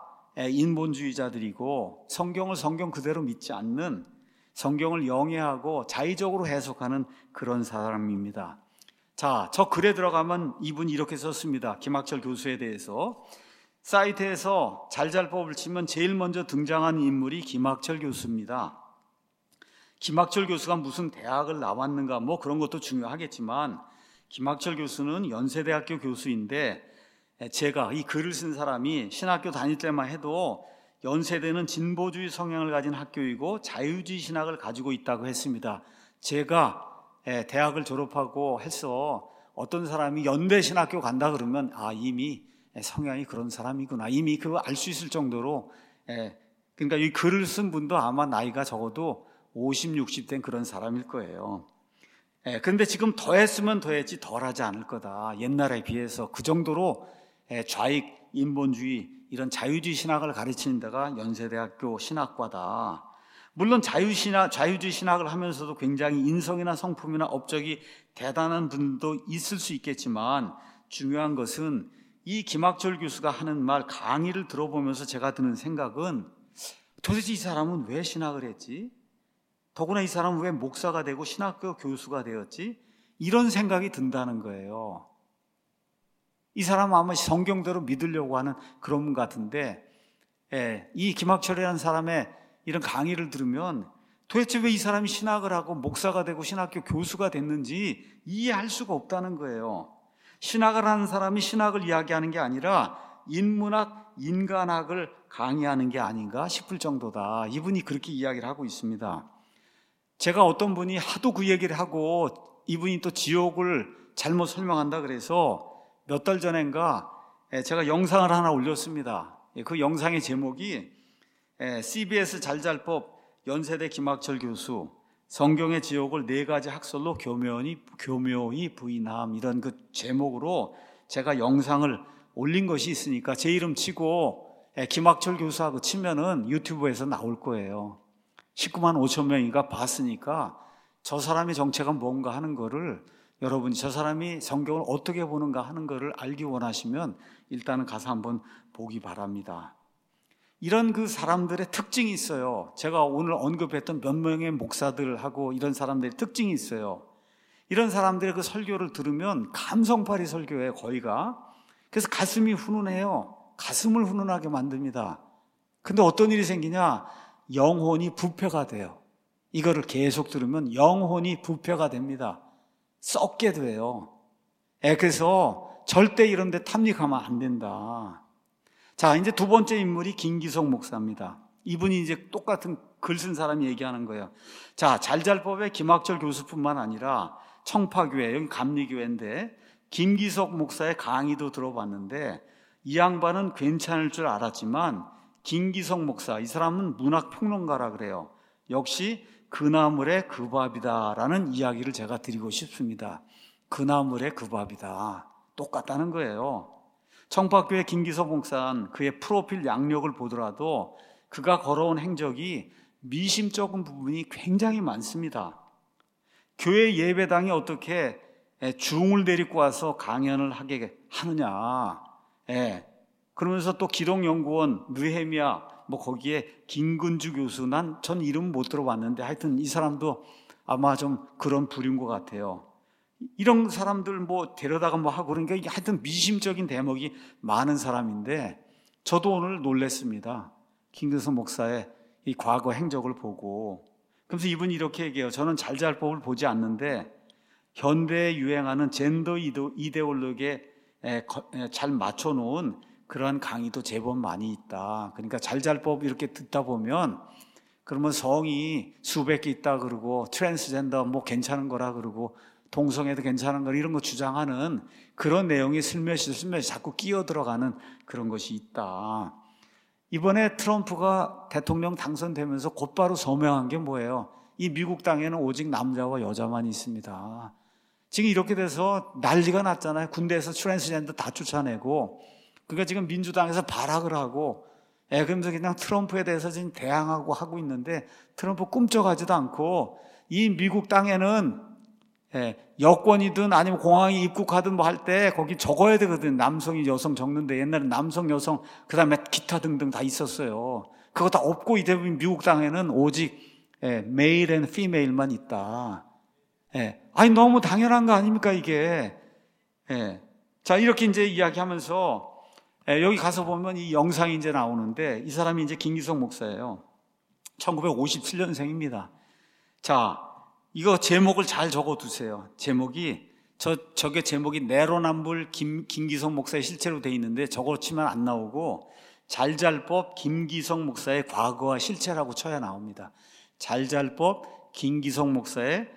인본주의자들이고 성경을 성경 그대로 믿지 않는, 성경을 영해하고 자의적으로 해석하는 그런 사람입니다. 자, 저 글에 들어가면 이분이 이렇게 썼습니다. 김학철 교수에 대해서. 사이트에서 잘잘법을 치면 제일 먼저 등장한 인물이 김학철 교수입니다. 김학철 교수가 무슨 대학을 나왔는가 뭐 그런 것도 중요하겠지만 김학철 교수는 연세대학교 교수인데, 제가 이 글을 쓴 사람이 신학교 다닐 때만 해도 연세대는 진보주의 성향을 가진 학교이고 자유주의 신학을 가지고 있다고 했습니다. 제가 대학을 졸업하고 해서 어떤 사람이 연대 신학교 간다 그러면 이미 성향이 그런 사람이구나, 이미 그거 알 수 있을 정도로, 그러니까 이 글을 쓴 분도 아마 나이가 적어도 50, 60 된 그런 사람일 거예요. 그런데 지금 더했으면 더했지 덜하지 않을 거다. 옛날에 비해서 그 정도로 좌익, 인본주의, 이런 자유주의 신학을 가르치는 데가 연세대학교 신학과다. 물론 자유주의 신학을 하면서도 굉장히 인성이나 성품이나 업적이 대단한 분도 있을 수 있겠지만 중요한 것은 이 김학철 교수가 하는 말, 강의를 들어보면서 제가 드는 생각은 도대체 이 사람은 왜 신학을 했지? 더구나 이 사람은 왜 목사가 되고 신학교 교수가 되었지? 이런 생각이 든다는 거예요. 이 사람은 아마 성경대로 믿으려고 하는 그런 분 같은데, 이 김학철이라는 사람의 이런 강의를 들으면 도대체 왜 이 사람이 신학을 하고 목사가 되고 신학교 교수가 됐는지 이해할 수가 없다는 거예요. 신학을 하는 사람이 신학을 이야기하는 게 아니라 인문학, 인간학을 강의하는 게 아닌가 싶을 정도다. 이분이 그렇게 이야기를 하고 있습니다. 제가 어떤 분이 하도 그 얘기를 하고 이분이 또 지옥을 잘못 설명한다 그래서 몇 달 전인가 제가 영상을 하나 올렸습니다. 그 영상의 제목이 CBS 잘잘법 연세대 김학철 교수 성경의 지옥을 4가지 학설로 교묘히 부인함, 이런 그 제목으로 제가 영상을 올린 것이 있으니까 제 이름 치고 김학철 교수하고 치면은 유튜브에서 나올 거예요. 19만 5천 명이가 봤으니까 저 사람의 정체가 뭔가 하는 거를, 여러분이 저 사람이 성경을 어떻게 보는가 하는 거를 알기 원하시면 일단은 가서 한번 보기 바랍니다. 이런 그 사람들의 특징이 있어요. 제가 오늘 언급했던 몇 명의 목사들하고 이런 사람들의 특징이 있어요. 이런 사람들의 그 설교를 들으면 감성파리 설교예요, 거의가. 그래서 가슴이 훈훈해요. 가슴을 훈훈하게 만듭니다. 근데 어떤 일이 생기냐? 영혼이 부패가 돼요. 이거를 계속 들으면 영혼이 부패가 됩니다. 썩게 돼요. 그래서 절대 이런 데 탐닉하면 안 된다. 자, 이제 두 번째 인물이 김기송 목사입니다. 이분이 이제 똑같은 글 쓴 사람이 얘기하는 거예요. 자, 잘잘법의 김학철 교수뿐만 아니라 청파교회, 여기 감리교회인데 김기석 목사의 강의도 들어봤는데 이 양반은 괜찮을 줄 알았지만 김기석 목사, 이 사람은 문학평론가라 그래요. 역시 그나물의 그 밥이다라는 이야기를 제가 드리고 싶습니다. 그나물의 그 밥이다. 똑같다는 거예요. 청파교회 김기석 목사는 그의 프로필 양력을 보더라도 그가 걸어온 행적이 미심쩍은 부분이 굉장히 많습니다. 교회 예배당이 어떻게 중을 데리고 와서 강연을 하게 하느냐. 그러면서 또 기독연구원 느헤미야 뭐 거기에 김근주 교수, 전 이름 못 들어봤는데 하여튼 이 사람도 아마 좀 그런 부류인 것 같아요. 이런 사람들 뭐 데려다가 뭐 하고 그러니까 이게 하여튼 미심적인 대목이 많은 사람인데 저도 오늘 놀랐습니다. 김근수 목사의 이 과거 행적을 보고. 그래서 이분이 이렇게 얘기해요. 저는 잘잘법을 보지 않는데 현대에 유행하는 젠더 이데올로기에 잘 맞춰놓은 그러한 강의도 제법 많이 있다. 그러니까 잘잘법 이렇게 듣다 보면 그러면 성이 수백 개 있다 그러고 트랜스젠더 뭐 괜찮은 거라 그러고 동성애도 괜찮은 거라 이런 거 주장하는 그런 내용이 슬며시 자꾸 끼어 들어가는 그런 것이 있다. 이번에 트럼프가 대통령 당선되면서 곧바로 서명한 게 뭐예요? 이 미국 땅에는 오직 남자와 여자만 있습니다. 지금 이렇게 돼서 난리가 났잖아요. 군대에서 트랜스젠더 다 쫓아내고. 그러니까 지금 민주당에서 발악을 하고 그러면서 그냥 트럼프에 대해서 지금 대항하고 하고 있는데 트럼프 꿈쩍하지도 않고 이 미국 땅에는 여권이든 아니면 공항에 입국하든 뭐 할 때 거기 적어야 되거든. 남성이 여성 적는데 옛날에 남성, 여성 그다음에 기타 등등 다 있었어요. 그거 다 없고 이제 미국 땅에는 오직 메일 앤 피메일만 있다. 아니 너무 당연한 거 아닙니까 이게. 자 이렇게 이제 이야기하면서 여기 가서 보면 이 영상이 이제 나오는데 이 사람이 이제 김기성 목사예요. 1957년생입니다. 자, 이거 제목을 잘 적어두세요. 제목이 저게 제목이 내로남불 김기성 목사의 실체로 돼 있는데 저거 치면 안 나오고 잘잘법 김기성 목사의 과거와 실체라고 쳐야 나옵니다. 잘잘법 김기성 목사의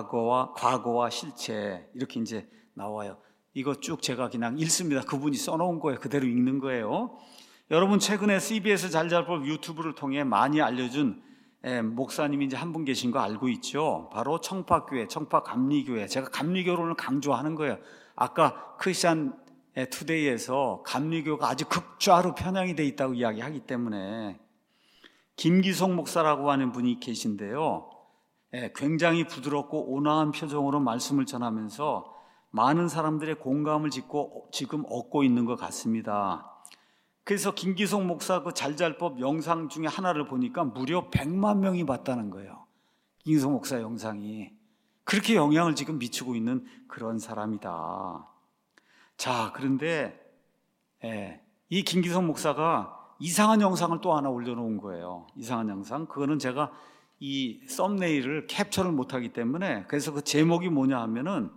과거와 실체 이렇게 이제 나와요. 이거 쭉 제가 그냥 읽습니다. 그분이 써놓은 거예요. 그대로 읽는 거예요. 여러분 최근에 CBS 잘잘법 유튜브를 통해 많이 알려준 목사님이 이제 한 분 계신 거 알고 있죠? 바로 청파교회, 청파감리교회. 제가 감리교론을 강조하는 거예요. 아까 크리스찬 투데이에서 감리교가 아주 극좌로 편향이 돼 있다고 이야기하기 때문에 김기성 목사라고 하는 분이 계신데요. 굉장히 부드럽고 온화한 표정으로 말씀을 전하면서 많은 사람들의 공감을 지금 얻고 있는 것 같습니다. 그래서 김기성 목사 그 잘잘법 영상 중에 하나를 보니까 무려 100만 명이 봤다는 거예요. 김기성 목사 영상이. 그렇게 영향을 지금 미치고 있는 그런 사람이다. 자, 그런데 이 김기성 목사가 이상한 영상을 또 하나 올려놓은 거예요. 이상한 영상. 그거는 제가 이 썸네일을 캡처를 못하기 때문에 그래서 그 제목이 뭐냐 하면은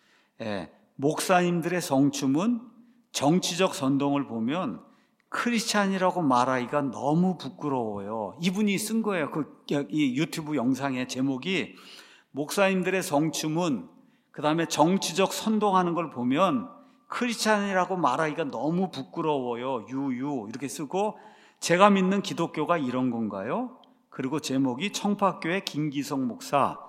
목사님들의 성춤은 정치적 선동을 보면 크리스찬이라고 말하기가 너무 부끄러워요. 이분이 쓴 거예요. 이 유튜브 영상의 제목이 목사님들의 성춤은 그 다음에 정치적 선동하는 걸 보면 크리스찬이라고 말하기가 너무 부끄러워요. 유유 이렇게 쓰고 제가 믿는 기독교가 이런 건가요? 그리고 제목이 청파교회 김기성 목사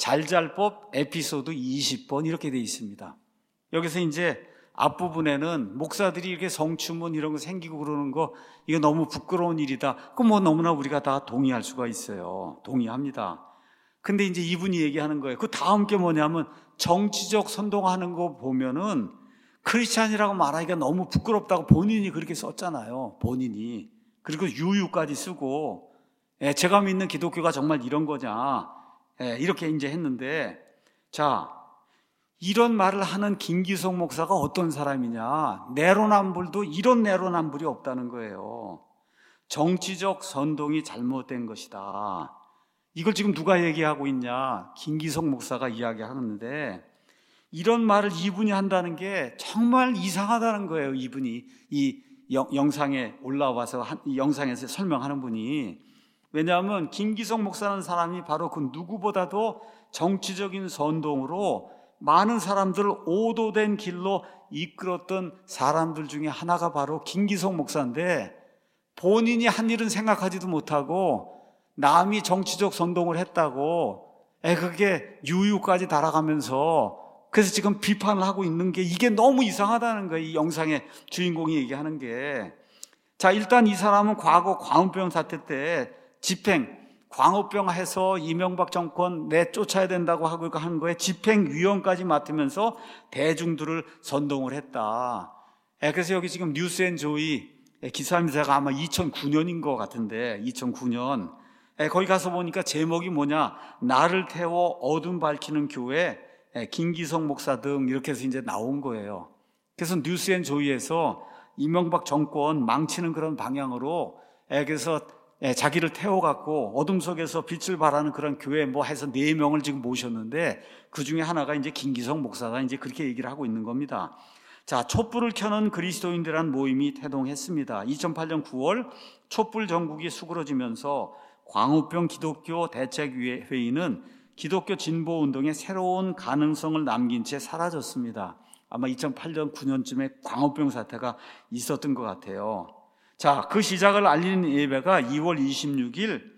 잘잘법 에피소드 20번 이렇게 되어 있습니다. 여기서 이제 앞부분에는 목사들이 이렇게 성추문 이런 거 생기고 그러는 거 이거 너무 부끄러운 일이다. 그럼 뭐 너무나 우리가 다 동의할 수가 있어요. 동의합니다. 근데 이제 이분이 얘기하는 거예요. 그 다음 게 뭐냐면 정치적 선동하는 거 보면은 크리스찬이라고 말하기가 너무 부끄럽다고 본인이 그렇게 썼잖아요. 본인이. 그리고 유유까지 쓰고 제가 믿는 기독교가 정말 이런 거냐 이렇게 이제 했는데 자 이런 말을 하는 김기성 목사가 어떤 사람이냐 내로남불도 이런 내로남불이 없다는 거예요. 정치적 선동이 잘못된 것이다. 이걸 지금 누가 얘기하고 있냐 김기성 목사가 이야기하는데 이런 말을 이분이 한다는 게 정말 이상하다는 거예요. 이분이 이 영상에 올라와서 이 영상에서 설명하는 분이 왜냐하면 김기성 목사라는 사람이 바로 그 누구보다도 정치적인 선동으로 많은 사람들을 오도된 길로 이끌었던 사람들 중에 하나가 바로 김기성 목사인데 본인이 한 일은 생각하지도 못하고 남이 정치적 선동을 했다고 그게 유유까지 달아가면서 그래서 지금 비판을 하고 있는 게 이게 너무 이상하다는 거예요. 이 영상의 주인공이 얘기하는 게. 자, 일단 이 사람은 과거 광우병 사태 때 집행 광우병 해서 이명박 정권 내쫓아야 된다고 하고 한 거에 집행위원까지 맡으면서 대중들을 선동을 했다. 그래서 여기 지금 뉴스앤조이 기사입니다. 아마 2009년인 것 같은데 2009년 거기 가서 보니까 제목이 뭐냐 나를 태워 어둠 밝히는 교회 김기성 목사 등 이렇게 해서 이제 나온 거예요. 그래서 뉴스앤조이에서 이명박 정권 망치는 그런 방향으로 그래서 자기를 태워갖고 어둠 속에서 빛을 발하는 그런 교회 뭐 해서 4명을 지금 모셨는데 그 중에 하나가 이제 김기성 목사가 이제 그렇게 얘기를 하고 있는 겁니다. 자, 촛불을 켜는 그리스도인들이라는 모임이 태동했습니다. 2008년 9월 촛불 전국이 수그러지면서 광우병 기독교 대책회의는 기독교 진보 운동의 새로운 가능성을 남긴 채 사라졌습니다. 아마 2008년 9년쯤에 광우병 사태가 있었던 것 같아요. 자, 그 시작을 알리는 예배가 2월 26일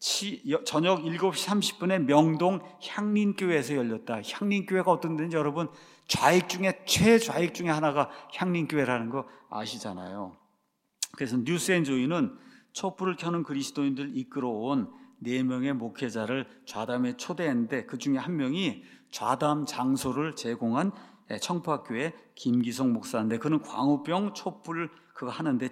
저녁 7시 30분에 명동 향린교회에서 열렸다. 향린교회가 어떤 데인지 여러분 좌익 중에 최좌익 중에 하나가 향린교회라는 거 아시잖아요. 그래서 뉴스앤조이는 촛불을 켜는 그리스도인들 이끌어온 4명의 목회자를 좌담에 초대했는데 그 중에 한 명이 좌담 장소를 제공한 청파교회 김기성 목사인데 그는 광우병 촛불 그거 하는데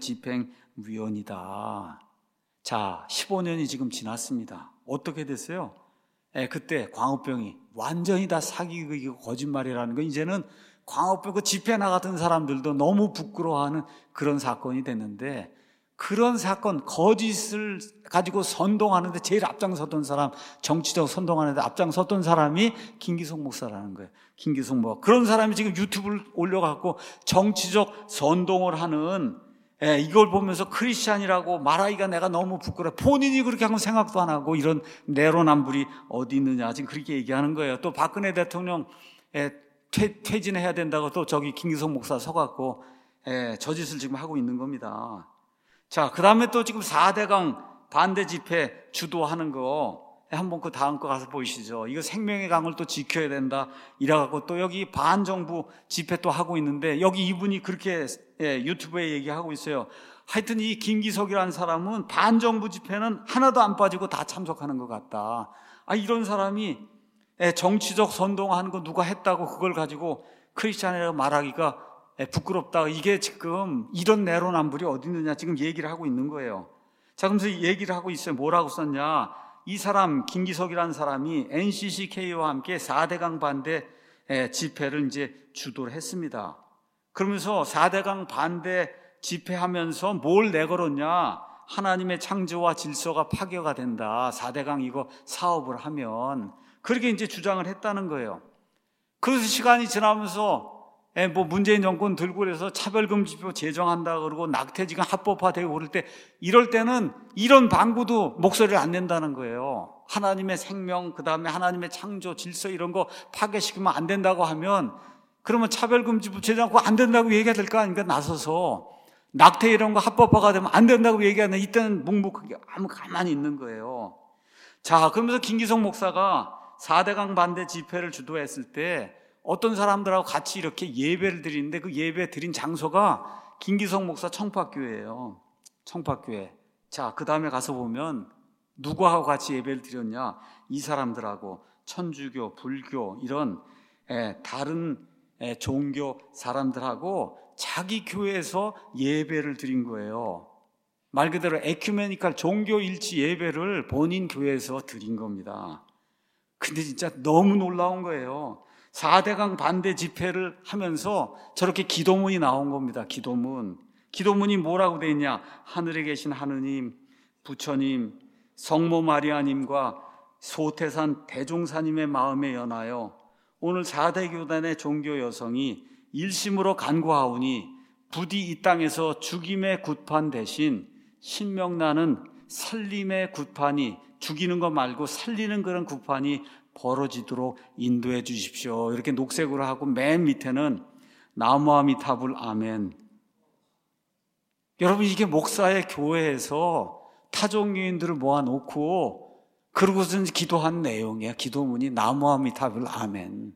집행위원이다. 자, 15년이 지금 지났습니다. 어떻게 됐어요? 그때 광우병이 완전히 다 사기극이고 거짓말이라는 거 이제는 광우병 그 집회 나갔던 사람들도 너무 부끄러워하는 그런 사건이 됐는데 그런 사건 거짓을 가지고 선동하는데 제일 앞장섰던 사람 정치적 선동하는데 앞장섰던 사람이 김기성 목사라는 거예요. 김기성 목사 그런 사람이 지금 유튜브를 올려갖고 정치적 선동을 하는 이걸 보면서 크리스찬이라고 말하기가 내가 너무 부끄러워. 본인이 그렇게 한 건 생각도 안 하고 이런 내로남불이 어디 있느냐 지금 그렇게 얘기하는 거예요. 또 박근혜 대통령 퇴진해야 된다고 또 저기 김기성 목사 서갖고 저 짓을 지금 하고 있는 겁니다. 자, 그 다음에 또 지금 4대강 반대 집회 주도하는 거 한번 그 다음 거 가서 보시죠. 이거 생명의 강을 또 지켜야 된다 이래갖고 또 여기 반정부 집회 또 하고 있는데 여기 이분이 그렇게 유튜브에 얘기하고 있어요. 하여튼 이 김기석이라는 사람은 반정부 집회는 하나도 안 빠지고 다 참석하는 것 같다. 이런 사람이 정치적 선동하는 거 누가 했다고 그걸 가지고 크리스찬이라고 말하기가 부끄럽다. 이게 지금 이런 내로남불이 어디 있느냐 지금 얘기를 하고 있는 거예요. 자, 그러면서 얘기를 하고 있어요. 뭐라고 썼냐. 이 사람 김기석이라는 사람이 NCCK와 함께 4대강 반대 집회를 이제 주도를 했습니다. 그러면서 4대강 반대 집회하면서 뭘 내걸었냐. 하나님의 창조와 질서가 파괴가 된다. 4대강 이거 사업을 하면 그렇게 이제 주장을 했다는 거예요. 그래서 시간이 지나면서 문재인 정권 들고 그래서 차별금지법 제정한다 그러고 낙태지가 합법화되고 그럴 때 이럴 때는 이런 방구도 목소리를 안 낸다는 거예요. 하나님의 생명 그 다음에 하나님의 창조 질서 이런 거 파괴시키면 안 된다고 하면 그러면 차별금지법 제정하고 안 된다고 얘기해야 될 거 아닙니까? 나서서 낙태 이런 거 합법화가 되면 안 된다고 얘기하는 이때는 묵묵하게 아무 가만히 있는 거예요. 자, 그러면서 김기성 목사가 4대강 반대 집회를 주도했을 때 어떤 사람들하고 같이 이렇게 예배를 드리는데 그 예배 드린 장소가 김기성 목사 청파교회예요. 청파교회. 자, 그 다음에 가서 보면 누구하고 같이 예배를 드렸냐? 이 사람들하고 천주교, 불교 이런 다른 종교 사람들하고 자기 교회에서 예배를 드린 거예요. 말 그대로 에큐메니칼 종교일치 예배를 본인 교회에서 드린 겁니다. 근데 진짜 너무 놀라운 거예요. 4대강 반대 집회를 하면서 저렇게 기도문이 나온 겁니다. 기도문이 뭐라고 되어 있냐? 하늘에 계신 하느님, 부처님, 성모 마리아님과 소태산 대종사님의 마음에 연하여 오늘 4대 교단의 종교 여성이 일심으로 간구하오니 부디 이 땅에서 죽임의 굿판 대신 신명나는 살림의 굿판이 죽이는 거 말고 살리는 그런 굿판이 벌어지도록 인도해 주십시오. 이렇게 녹색으로 하고 맨 밑에는 나무아미타불 아멘. 여러분 이게 목사의 교회에서 타종교인들을 모아놓고 그러고서 기도한 내용이에요. 기도문이 나무아미타불 아멘.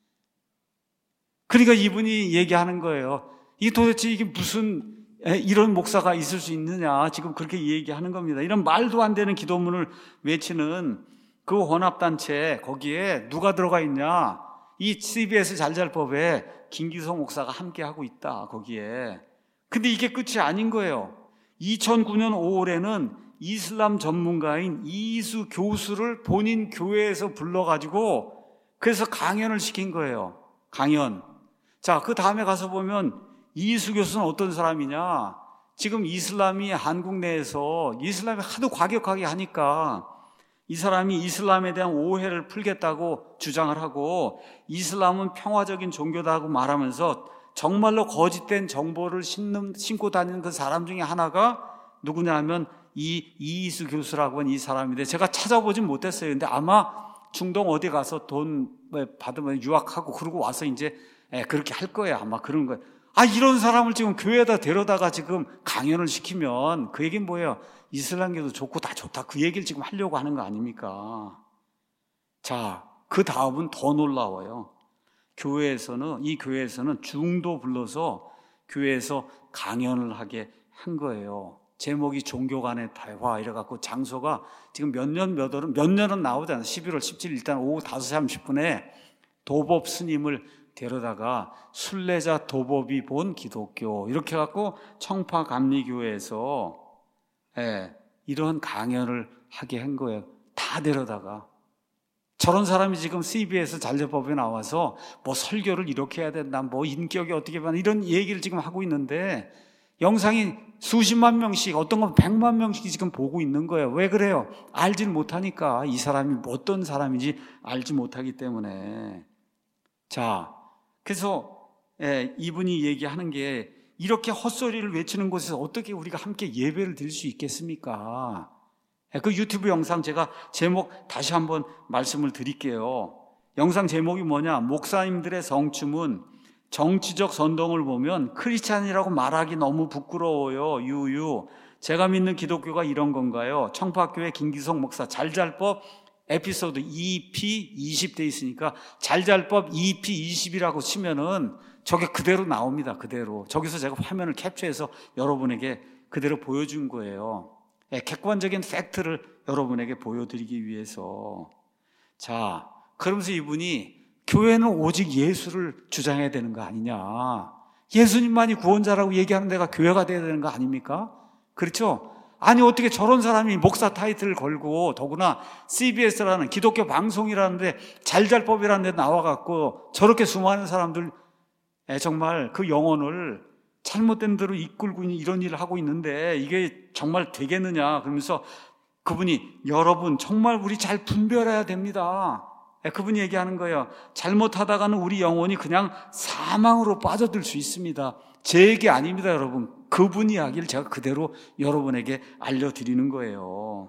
그러니까 이분이 얘기하는 거예요. 이게 도대체 이게 무슨 이런 목사가 있을 수 있느냐 지금 그렇게 얘기하는 겁니다. 이런 말도 안 되는 기도문을 외치는 그 혼합단체 거기에 누가 들어가 있냐? 이 CBS 잘잘법에 김기성 목사가 함께하고 있다 거기에. 근데 이게 끝이 아닌 거예요. 2009년 5월에는 이슬람 전문가인 이수 교수를 본인 교회에서 불러가지고 그래서 강연을 시킨 거예요. 강연. 자, 그 다음에 가서 보면 이수 교수는 어떤 사람이냐? 지금 이슬람이 한국 내에서 이슬람이 하도 과격하게 하니까 이 사람이 이슬람에 대한 오해를 풀겠다고 주장을 하고 이슬람은 평화적인 종교다고 말하면서 정말로 거짓된 정보를 신고 다니는 그 사람 중에 하나가 누구냐 하면 이이수 교수라고 하는 이 사람인데, 제가 찾아보진 못했어요. 근데 아마 중동 어디 가서 돈 받으면 유학하고 그러고 와서 이제 그렇게 할 거예요. 아마 그런 거예요. 이런 사람을 지금 교회에다 데려다가 지금 강연을 시키면 그 얘기는 뭐예요? 이슬람교도 좋고 다 좋다, 그 얘기를 지금 하려고 하는 거 아닙니까? 자, 그 다음은 더 놀라워요. 이 교회에서는 중도 불러서 교회에서 강연을 하게 한 거예요. 제목이 종교 간의 대화 이래갖고, 장소가 지금 몇 년은 나오잖아요. 11월 17일 일단 오후 5시 30분에 도법 스님을 데려다가 순례자 도법이 본 기독교 이렇게 해갖고 청파감리교회에서 이런 강연을 하게 한 거예요. 다 데려다가. 저런 사람이 지금 CBS 잔재법에 나와서 뭐 설교를 이렇게 해야 된다, 뭐 인격이 어떻게 변한, 이런 얘기를 지금 하고 있는데 영상이 수십만 명씩, 어떤 건 100만 명씩 지금 보고 있는 거예요. 왜 그래요? 알지 못하니까. 이 사람이 어떤 사람인지 알지 못하기 때문에. 자, 그래서 이분이 얘기하는 게, 이렇게 헛소리를 외치는 곳에서 어떻게 우리가 함께 예배를 드릴 수 있겠습니까? 그 유튜브 영상 제가 제목 다시 한번 말씀을 드릴게요. 영상 제목이 뭐냐? 목사님들의 성춤은 정치적 선동을 보면 크리스찬이라고 말하기 너무 부끄러워요. 유유. 제가 믿는 기독교가 이런 건가요? 청파교회 김기성 목사 잘잘법 에피소드 EP 20돼 있으니까 잘잘법 EP 20이라고 치면은 저게 그대로 나옵니다. 그대로. 저기서 제가 화면을 캡처해서 여러분에게 그대로 보여준 거예요. 객관적인 팩트를 여러분에게 보여드리기 위해서. 자, 그러면서 이분이 교회는 오직 예수를 주장해야 되는 거 아니냐, 예수님만이 구원자라고 얘기하는 데가 교회가 돼야 되는 거 아닙니까? 그렇죠? 아니 어떻게 저런 사람이 목사 타이틀을 걸고, 더구나 CBS라는 기독교 방송이라는데 잘잘법이라는 데 나와갖고 저렇게 수많은 사람들 정말 그 영혼을 잘못된 대로 이끌고 있는 이런 일을 하고 있는데 이게 정말 되겠느냐 그러면서 그분이, 여러분 정말 우리 잘 분별해야 됩니다. 그분이 얘기하는 거예요. 잘못하다가는 우리 영혼이 그냥 사망으로 빠져들 수 있습니다. 제 얘기 아닙니다, 여러분. 그분 이야기를 제가 그대로 여러분에게 알려드리는 거예요.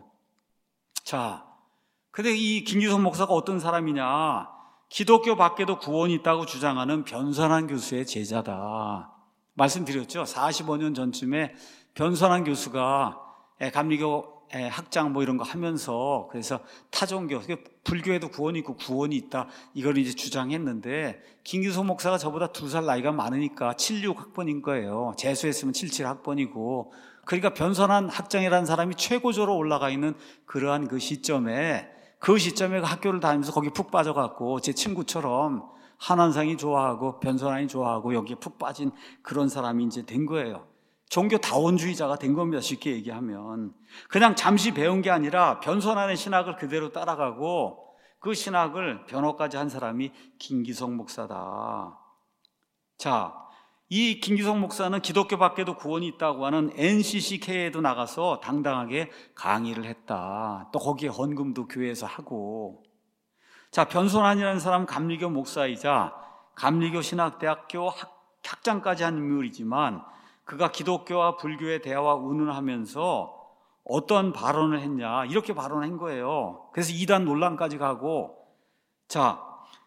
자, 근데 이 김기성 목사가 어떤 사람이냐? 기독교 밖에도 구원이 있다고 주장하는 변선한 교수의 제자다. 말씀드렸죠. 45년 전쯤에 변선한 교수가 감리교 학장 뭐 이런 거 하면서, 그래서 타종교, 불교에도 구원이 있고 구원이 있다, 이걸 이제 주장했는데, 김기성 목사가 저보다 2살 나이가 많으니까 76학번인 거예요. 재수했으면 77학번이고. 그러니까 변선한 학장이라는 사람이 최고조로 올라가 있는 그러한 그 시점에 그 학교를 다니면서 거기 푹 빠져갖고 제 친구처럼 한한상이 좋아하고 변선한이 좋아하고 여기에 푹 빠진 그런 사람이 이제 된 거예요. 종교 다원주의자가 된 겁니다. 쉽게 얘기하면. 그냥 잠시 배운 게 아니라 변선한의 신학을 그대로 따라가고 그 신학을 변호까지 한 사람이 김기성 목사다. 자, 이 김기성 목사는 기독교 밖에도 구원이 있다고 하는 NCCK에도 나가서 당당하게 강의를 했다. 또 거기에 헌금도 교회에서 하고. 자, 변선한이라는 사람은 감리교 목사이자 감리교 신학대학교 학장까지 한 인물이지만, 그가 기독교와 불교의 대화와 운운하면서 어떤 발언을 했냐, 이렇게 발언한 거예요. 그래서 이단 논란까지 가고, 자,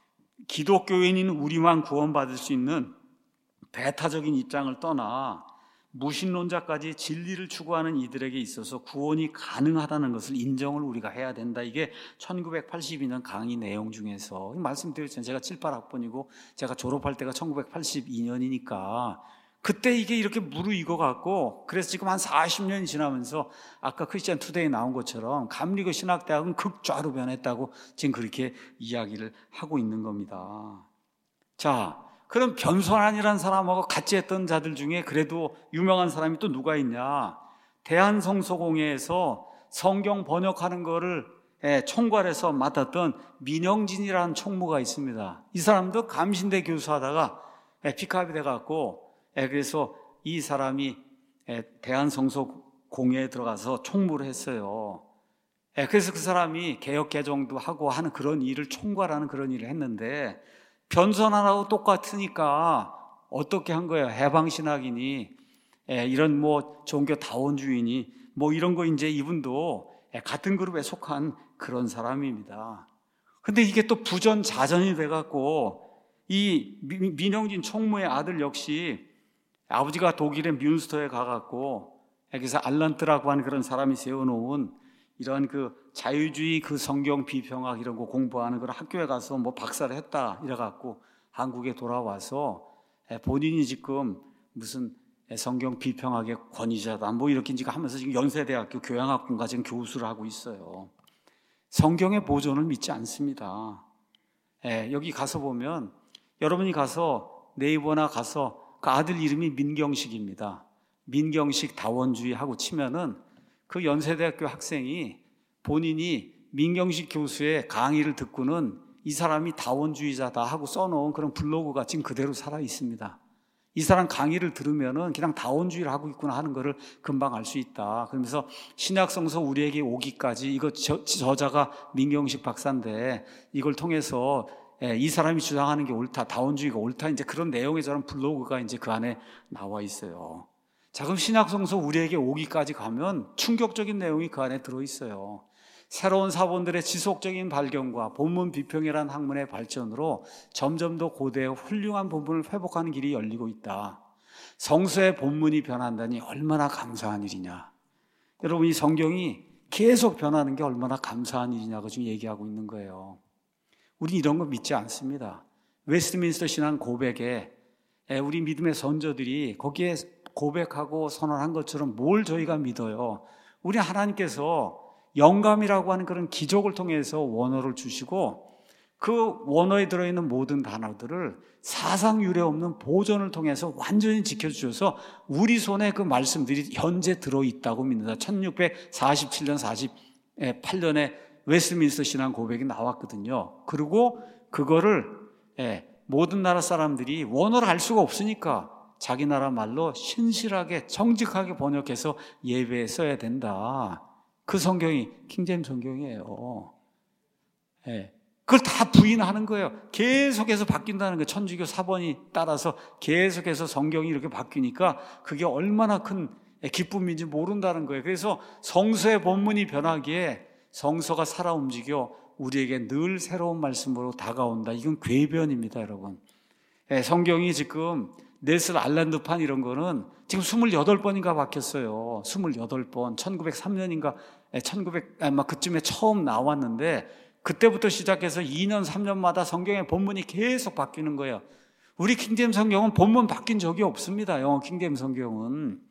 기독교인인 우리만 구원받을 수 있는 배타적인 입장을 떠나 무신론자까지 진리를 추구하는 이들에게 있어서 구원이 가능하다는 것을 인정을 우리가 해야 된다. 이게 1982년 강의 내용 중에서 말씀드렸잖아요. 제가 7, 8학번이고 제가 졸업할 때가 1982년이니까 그때 이게 이렇게 무르익어 갖고, 그래서 지금 한 40년이 지나면서 아까 크리스천 투데이에 나온 것처럼 감리교 신학대학은 극좌로 변했다고 지금 그렇게 이야기를 하고 있는 겁니다. 자, 그럼 변선한이라는 사람하고 같이 했던 자들 중에 그래도 유명한 사람이 또 누가 있냐? 대한성서공회에서 성경 번역하는 거를 총괄해서 맡았던 민영진이라는 총무가 있습니다. 이 사람도 감신대 교수하다가 피카업이 돼갖고, 그래서 이 사람이 대한성서공회에 들어가서 총무를 했어요. 그래서 그 사람이 개혁 개정도 하고 하는 그런 일을 총괄하는 그런 일을 했는데, 변선하라고 똑같으니까 어떻게 한 거예요? 해방신학이니, 이런 뭐 종교 다원주의니, 뭐 이런 거 이제 이분도 같은 그룹에 속한 그런 사람입니다. 근데 이게 또 부전자전이 돼갖고 이 민영진 총무의 아들 역시 아버지가 독일의 뮌스터에 가갖고 여기서 알란트라고 하는 그런 사람이 세워놓은 이런 그 자유주의 그 성경 비평학 이런 거 공부하는 그런 학교에 가서 뭐 박사를 했다 이래갖고 한국에 돌아와서 본인이 지금 무슨 성경 비평학의 권위자다 뭐 이렇게 지금 하면서 지금 연세대학교 교양학부가 지금 교수를 하고 있어요. 성경의 보존을 믿지 않습니다. 여기 가서 보면 여러분이 가서 네이버나 가서 그 아들 이름이 민경식입니다. 민경식 다원주의 하고 치면은 그 연세대학교 학생이 본인이 민경식 교수의 강의를 듣고는 이 사람이 다원주의자다 하고 써놓은 그런 블로그가 지금 그대로 살아 있습니다. 이 사람 강의를 들으면은 그냥 다원주의를 하고 있구나 하는 것을 금방 알 수 있다. 그러면서 신약성서 우리에게 오기까지 이거 저자가 민경식 박사인데 이걸 통해서 이 사람이 주장하는 게 옳다, 다원주의가 옳다, 이제 그런 내용의 저런 블로그가 이제 그 안에 나와 있어요. 자, 그럼 신약성서 우리에게 오기까지 가면 충격적인 내용이 그 안에 들어 있어요. 새로운 사본들의 지속적인 발견과 본문 비평이라는 학문의 발전으로 점점 더 고대의 훌륭한 본문을 회복하는 길이 열리고 있다. 성서의 본문이 변한다니 얼마나 감사한 일이냐. 여러분, 이 성경이 계속 변하는 게 얼마나 감사한 일이냐고 지금 얘기하고 있는 거예요. 우린 이런 거 믿지 않습니다. 웨스트민스터 신앙 고백에 우리 믿음의 선조들이 거기에 고백하고 선언한 것처럼 뭘 저희가 믿어요? 우리 하나님께서 영감이라고 하는 그런 기적을 통해서 원어를 주시고 그 원어에 들어있는 모든 단어들을 사상 유례 없는 보존을 통해서 완전히 지켜주셔서 우리 손에 그 말씀들이 현재 들어있다고 믿는다. 1647년, 48년에 웨스트민스터 신앙 고백이 나왔거든요. 그리고 그거를 모든 나라 사람들이 원어를 알 수가 없으니까 자기 나라 말로 신실하게 정직하게 번역해서 예배에 써야 된다. 그 성경이 킹제임스 성경이에요. 그걸 다 부인하는 거예요. 계속해서 바뀐다는 거예요. 천주교 사본이 따라서 계속해서 성경이 이렇게 바뀌니까 그게 얼마나 큰 기쁨인지 모른다는 거예요. 그래서 성서의 본문이 변하기에 성서가 살아 움직여 우리에게 늘 새로운 말씀으로 다가온다. 이건 궤변입니다, 여러분. 성경이 지금 넬슨 알란드판 이런 거는 지금 28번인가 바뀌었어요. 28번. 1903년인가 아마 그쯤에 처음 나왔는데 그때부터 시작해서 2년, 3년마다 성경의 본문이 계속 바뀌는 거예요. 우리 킹제임스 성경은 본문 바뀐 적이 없습니다. 영어 킹제임스 성경은.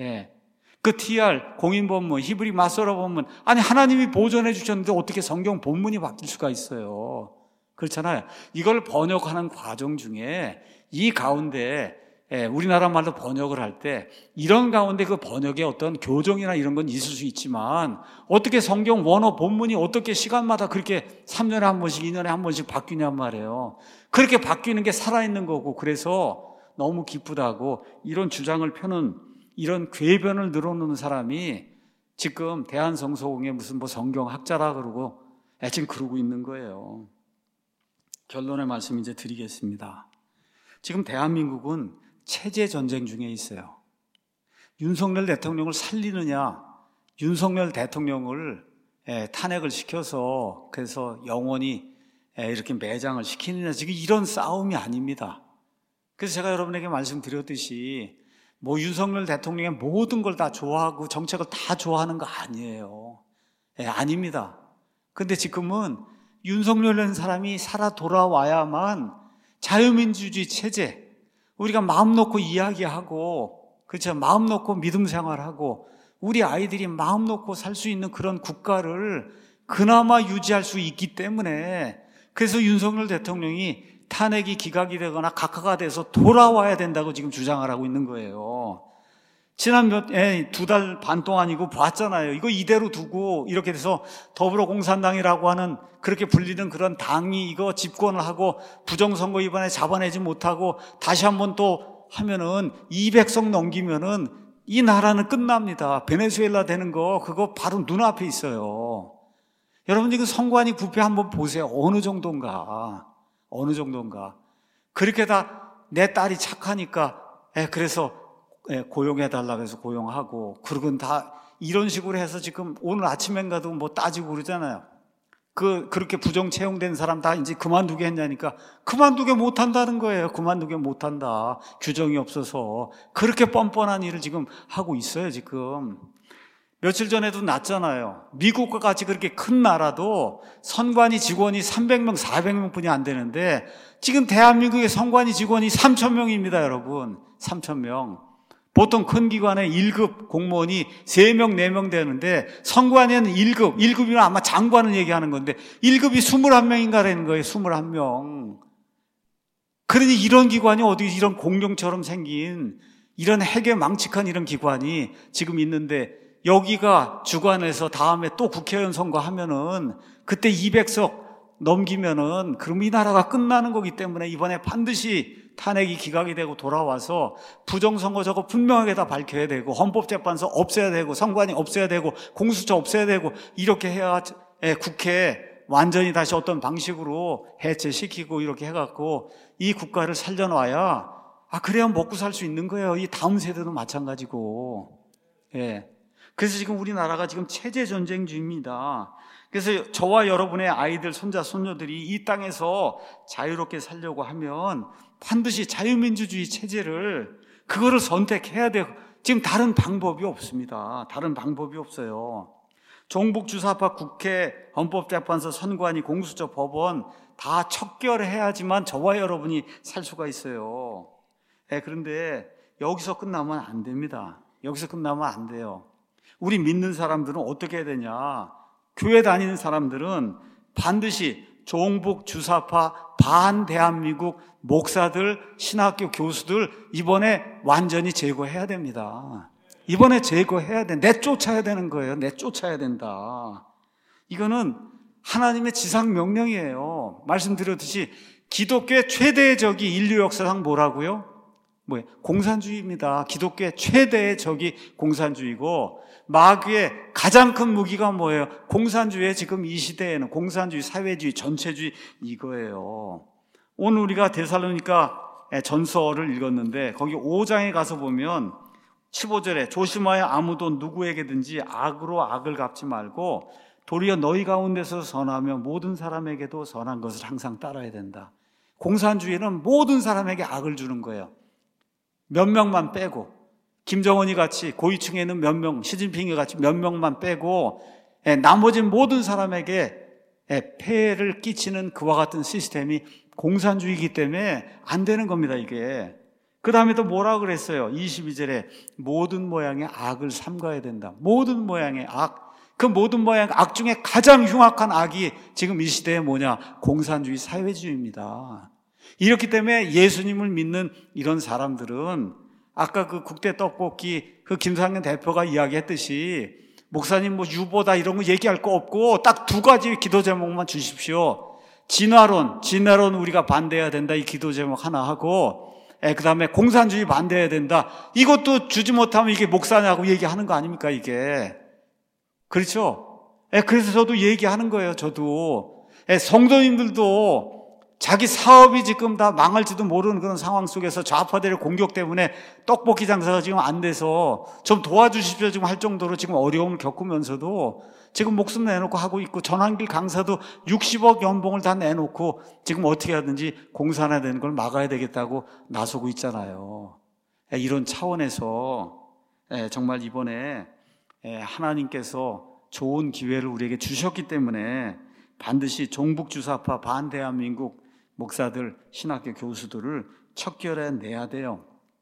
그 TR, 공인 본문, 히브리 마소라 본문. 아니, 하나님이 보존해 주셨는데 어떻게 성경 본문이 바뀔 수가 있어요? 그렇잖아요. 이걸 번역하는 과정 중에 이 가운데 우리나라 말로 번역을 할 때 이런 가운데 그 번역의 어떤 교정이나 이런 건 있을 수 있지만 어떻게 성경 원어 본문이 어떻게 시간마다 그렇게 3년에 한 번씩 2년에 한 번씩 바뀌냔 말이에요. 그렇게 바뀌는 게 살아있는 거고 그래서 너무 기쁘다고 이런 주장을 펴는 이런 궤변을 늘어놓는 사람이 지금 대한성서공의 무슨 뭐 성경학자라 그러고 지금 그러고 있는 거예요. 결론의 말씀 이제 드리겠습니다. 지금 대한민국은 체제 전쟁 중에 있어요. 윤석열 대통령을 살리느냐, 윤석열 대통령을 탄핵을 시켜서 그래서 영원히 이렇게 매장을 시키느냐, 지금 이런 싸움이 아닙니다. 그래서 제가 여러분에게 말씀드렸듯이 뭐 윤석열 대통령의 모든 걸 다 좋아하고 정책을 다 좋아하는 거 아니에요. 아닙니다. 근데 지금은 윤석열이라는 사람이 살아 돌아와야만 자유민주주의 체제, 우리가 마음 놓고 이야기하고, 그렇죠? 마음 놓고 믿음 생활하고, 우리 아이들이 마음 놓고 살 수 있는 그런 국가를 그나마 유지할 수 있기 때문에, 그래서 윤석열 대통령이 탄핵이 기각이 되거나 각하가 돼서 돌아와야 된다고 지금 주장을 하고 있는 거예요. 지난 2달 반 동안이고 봤잖아요. 이거 이대로 두고 이렇게 돼서 더불어공산당이라고 하는 그렇게 불리는 그런 당이 이거 집권을 하고 부정선거 이번에 잡아내지 못하고 다시 한번 또 하면은 200석 넘기면은 이 나라는 끝납니다. 베네수엘라 되는 거 그거 바로 눈앞에 있어요. 여러분 지금 선관위 부패 한번 보세요. 어느 정도인가. 그렇게 다 내 딸이 착하니까 그래서 고용해달라고 해서 고용하고, 그러곤 다 이런 식으로 해서 지금 오늘 아침엔가도 뭐 따지고 그러잖아요. 그렇게 부정 채용된 사람 다 이제 그만두게 했냐니까 그만두게 못한다는 거예요. 그만두게 못한다. 규정이 없어서. 그렇게 뻔뻔한 일을 지금 하고 있어요, 지금. 며칠 전에도 났잖아요. 미국과 같이 그렇게 큰 나라도 선관위 직원이 300명, 400명 뿐이 안 되는데 지금 대한민국의 선관위 직원이 3,000명입니다, 여러분. 3,000명. 보통 큰 기관에 1급 공무원이 3명, 4명 되는데 선관위는 1급이면 아마 장관을 얘기하는 건데 1급이 21명인가라는 거예요. 21명. 그러니 이런 기관이 어디 이런 공룡처럼 생긴 이런 핵에 망측한 이런 기관이 지금 있는데 여기가 주관해서 다음에 또 국회의원 선거하면은 그때 200석 넘기면은 그럼 이 나라가 끝나는 거기 때문에 이번에 반드시 탄핵이 기각이 되고 돌아와서 부정선거 저거 분명하게 다 밝혀야 되고 헌법재판소 없애야 되고 선관위 없애야 되고 공수처 없애야 되고 이렇게 해야 국회 완전히 다시 어떤 방식으로 해체시키고 이렇게 해갖고 이 국가를 살려놔야 그래야 먹고 살 수 있는 거예요. 이 다음 세대도 마찬가지고. 그래서 지금 우리나라가 지금 체제 전쟁 중입니다. 그래서 저와 여러분의 아이들, 손자, 손녀들이 이 땅에서 자유롭게 살려고 하면 반드시 자유민주주의 체제를 그거를 선택해야 돼요. 지금 다른 방법이 없습니다. 다른 방법이 없어요. 종북주사파 국회, 헌법재판소, 선관위, 공수처, 법원 다 척결해야지만 저와 여러분이 살 수가 있어요. 그런데 여기서 끝나면 안 됩니다. 여기서 끝나면 안 돼요. 우리 믿는 사람들은 어떻게 해야 되냐? 교회 다니는 사람들은 반드시 종북, 주사파, 반대한민국 목사들, 신학교 교수들 이번에 완전히 제거해야 됩니다. 이번에 제거해야 돼. 내쫓아야 되는 거예요. 내쫓아야 된다. 이거는 하나님의 지상 명령이에요. 말씀드렸듯이 기독교의 최대의 적이 인류 역사상 뭐라고요? 공산주의입니다. 기독교의 최대의 적이 공산주의고 마귀의 가장 큰 무기가 뭐예요? 공산주의의 지금 이 시대에는 공산주의, 사회주의, 전체주의 이거예요. 오늘 우리가 데살로니가 전서를 읽었는데 거기 5장에 가서 보면 15절에 조심하여 아무도 누구에게든지 악으로 악을 갚지 말고 도리어 너희 가운데서 선하며 모든 사람에게도 선한 것을 항상 따라야 된다. 공산주의는 모든 사람에게 악을 주는 거예요. 몇 명만 빼고 김정은이 같이 고위층에 있는 몇 명, 시진핑이 같이 몇 명만 빼고 나머지 모든 사람에게 폐해를 끼치는 그와 같은 시스템이 공산주의이기 때문에 안 되는 겁니다, 이게. 그 다음에 또 뭐라고 그랬어요? 22절에 모든 모양의 악을 삼가야 된다. 모든 모양의 악. 그 모든 모양의 악 중에 가장 흉악한 악이 지금 이 시대에 뭐냐? 공산주의, 사회주의입니다. 이렇기 때문에 예수님을 믿는 이런 사람들은 아까 그 국대 떡볶이 그 김상현 대표가 이야기했듯이 목사님 유보다 이런 거 얘기할 거 없고 딱 2가지 기도 제목만 주십시오. 진화론 우리가 반대해야 된다. 이 기도 제목 하나 하고 그 다음에 공산주의 반대해야 된다. 이것도 주지 못하면 이게 목사냐고 얘기하는 거 아닙니까, 이게. 그렇죠? 그래서 저도 얘기하는 거예요, 저도. 성도님들도 자기 사업이 지금 다 망할지도 모르는 그런 상황 속에서 좌파들의 공격 때문에 떡볶이 장사가 지금 안 돼서 좀 도와주십시오 지금 할 정도로 지금 어려움을 겪으면서도 지금 목숨 내놓고 하고 있고 전환길 강사도 60억 연봉을 다 내놓고 지금 어떻게 하든지 공산화되는 걸 막아야 되겠다고 나서고 있잖아요. 이런 차원에서 정말 이번에 하나님께서 좋은 기회를 우리에게 주셨기 때문에 반드시 종북주사파 반대한민국 목사들, 신학교 교수들을 척결해내야 돼요.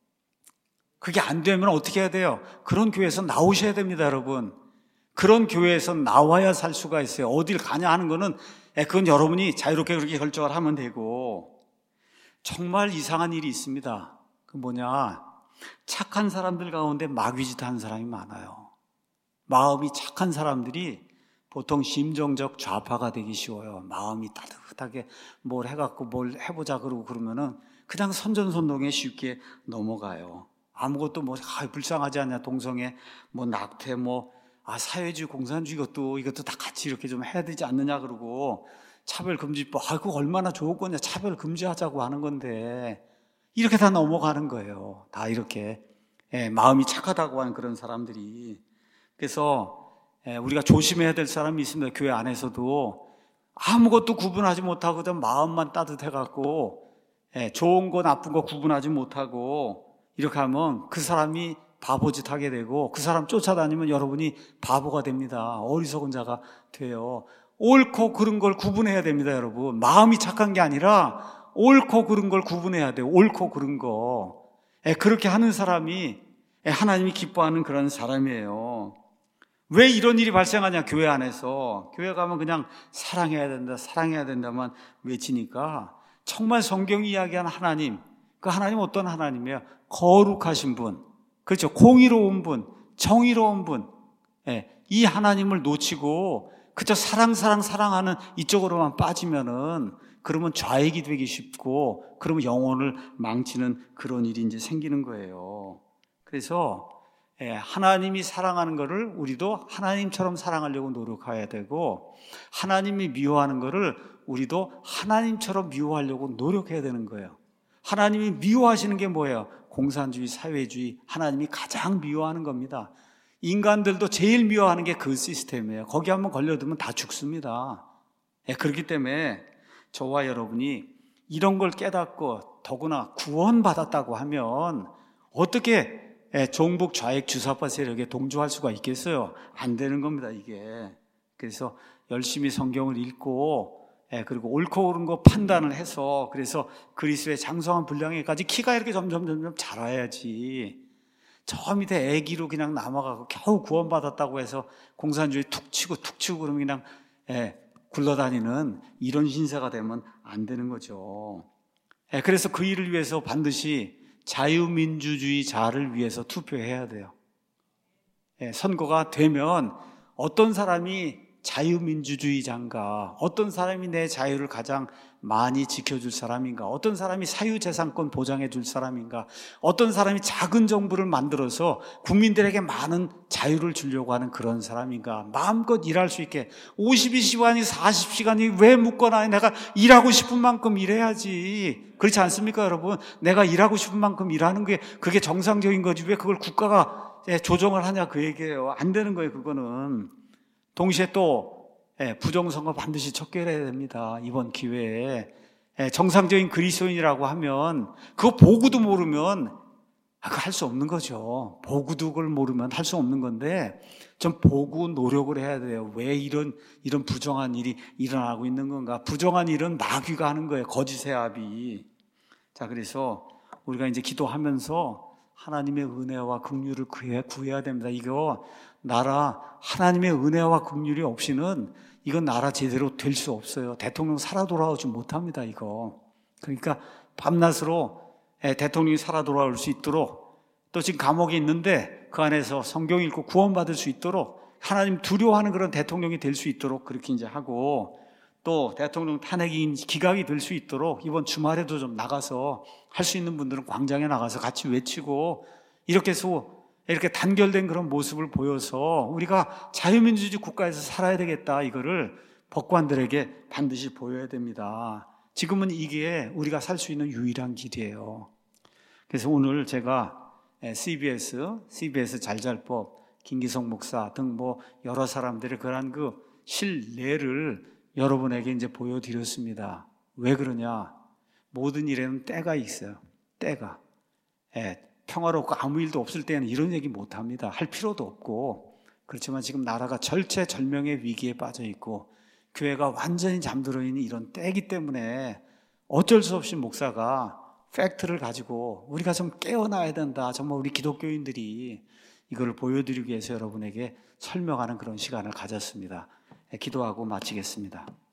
그게 안 되면 어떻게 해야 돼요? 그런 교회에서 나오셔야 됩니다, 여러분. 그런 교회에서 나와야 살 수가 있어요. 어딜 가냐 하는 거는 그건 여러분이 자유롭게 그렇게 결정을 하면 되고. 정말 이상한 일이 있습니다. 그 뭐냐, 착한 사람들 가운데 마귀짓 하는 사람이 많아요. 마음이 착한 사람들이 보통 심정적 좌파가 되기 쉬워요. 마음이 따뜻하게 뭘 해갖고 뭘 해보자 그러면은 그냥 선전선동에 쉽게 넘어가요. 아무것도 불쌍하지 않냐, 동성애, 낙태, 사회주의, 공산주의 이것도 다 같이 이렇게 좀 해야 되지 않느냐 그러고 차별금지법, 그거 얼마나 좋을 거냐, 차별금지하자고 하는 건데 이렇게 다 넘어가는 거예요. 다 이렇게 마음이 착하다고 하는 그런 사람들이. 그래서 우리가 조심해야 될 사람이 있습니다. 교회 안에서도 아무것도 구분하지 못하고 그냥 마음만 따뜻해갖고 좋은 거 나쁜 거 구분하지 못하고 이렇게 하면 그 사람이 바보짓 하게 되고 그 사람 쫓아다니면 여러분이 바보가 됩니다. 어리석은 자가 돼요. 옳고 그른 걸 구분해야 됩니다, 여러분. 마음이 착한 게 아니라 옳고 그른 걸 구분해야 돼요. 옳고 그른 거. 그렇게 하는 사람이 하나님이 기뻐하는 그런 사람이에요. 왜 이런 일이 발생하냐, 교회 안에서. 교회 가면 그냥 사랑해야 된다, 사랑해야 된다만 외치니까 정말 성경이 이야기하는 하나님, 그 하나님 어떤 하나님이에요? 거룩하신 분, 그렇죠? 공의로운 분, 정의로운 분. 이 하나님을 놓치고 그저 사랑하는 이쪽으로만 빠지면은 그러면 좌익이 되기 쉽고 그러면 영혼을 망치는 그런 일이 이제 생기는 거예요. 그래서 하나님이 사랑하는 거를 우리도 하나님처럼 사랑하려고 노력해야 되고 하나님이 미워하는 거를 우리도 하나님처럼 미워하려고 노력해야 되는 거예요. 하나님이 미워하시는 게 뭐예요? 공산주의, 사회주의, 하나님이 가장 미워하는 겁니다. 인간들도 제일 미워하는 게 그 시스템이에요. 거기 한번 걸려들면 다 죽습니다. 그렇기 때문에 저와 여러분이 이런 걸 깨닫고 더구나 구원받았다고 하면 어떻게 종북 좌익 주사파 세력에 동조할 수가 있겠어요? 안 되는 겁니다, 이게. 그래서 열심히 성경을 읽고 그리고 옳고 그른 거 판단을 해서 그래서 그리스도의 장성한 분량에까지 키가 이렇게 점점 자라야지. 저 밑에 애기로 그냥 남아가고 겨우 구원받았다고 해서 공산주의 툭 치고 그러면 그냥 굴러다니는 이런 신세가 되면 안 되는 거죠. 그래서 그 일을 위해서 반드시 자유민주주의자를 위해서 투표해야 돼요. 선거가 되면 어떤 사람이 자유민주주의자인가, 어떤 사람이 내 자유를 가장 많이 지켜줄 사람인가, 어떤 사람이 사유재산권 보장해 줄 사람인가, 어떤 사람이 작은 정부를 만들어서 국민들에게 많은 자유를 주려고 하는 그런 사람인가, 마음껏 일할 수 있게 52시간이 40시간이 왜 묶어놔요? 내가 일하고 싶은 만큼 일해야지. 그렇지 않습니까, 여러분? 내가 일하고 싶은 만큼 일하는 게 그게 정상적인 거지 왜 그걸 국가가 조정을 하냐 그 얘기예요. 안 되는 거예요, 그거는. 동시에 또 부정선거 반드시 척결해야 됩니다. 이번 기회에 정상적인 그리스도인이라고 하면 그거 보고도 모르면 그거 할 수 없는 거죠. 보고도 그걸 모르면 할 수 없는 건데 좀 보고 노력을 해야 돼요. 왜 이런 부정한 일이 일어나고 있는 건가? 부정한 일은 마귀가 하는 거예요. 거짓의 압이. 자, 그래서 우리가 이제 기도하면서 하나님의 은혜와 긍휼을 구해야 됩니다. 이거 나라 하나님의 은혜와 긍휼이 없이는 이건 나라 제대로 될 수 없어요. 대통령 살아 돌아오지 못합니다, 이거. 그러니까 밤낮으로 대통령이 살아 돌아올 수 있도록 또 지금 감옥에 있는데 그 안에서 성경 읽고 구원받을 수 있도록 하나님 두려워하는 그런 대통령이 될 수 있도록 그렇게 이제 하고 또 대통령 탄핵이 기각이 될 수 있도록 이번 주말에도 좀 나가서 할 수 있는 분들은 광장에 나가서 같이 외치고 이렇게 해서 이렇게 단결된 그런 모습을 보여서 우리가 자유민주주의 국가에서 살아야 되겠다 이거를 법관들에게 반드시 보여야 됩니다. 지금은 이게 우리가 살 수 있는 유일한 길이에요. 그래서 오늘 제가 CBS 잘잘법, 김기성 목사 등 여러 사람들의 그런 그 실례를 여러분에게 이제 보여드렸습니다. 왜 그러냐? 모든 일에는 때가 있어요. 때가. 평화롭고 아무 일도 없을 때는 이런 얘기 못 합니다. 할 필요도 없고. 그렇지만 지금 나라가 절체절명의 위기에 빠져 있고 교회가 완전히 잠들어 있는 이런 때이기 때문에 어쩔 수 없이 목사가 팩트를 가지고 우리가 좀 깨어나야 된다. 정말 우리 기독교인들이 이걸 보여드리기 위해서 여러분에게 설명하는 그런 시간을 가졌습니다. 기도하고 마치겠습니다.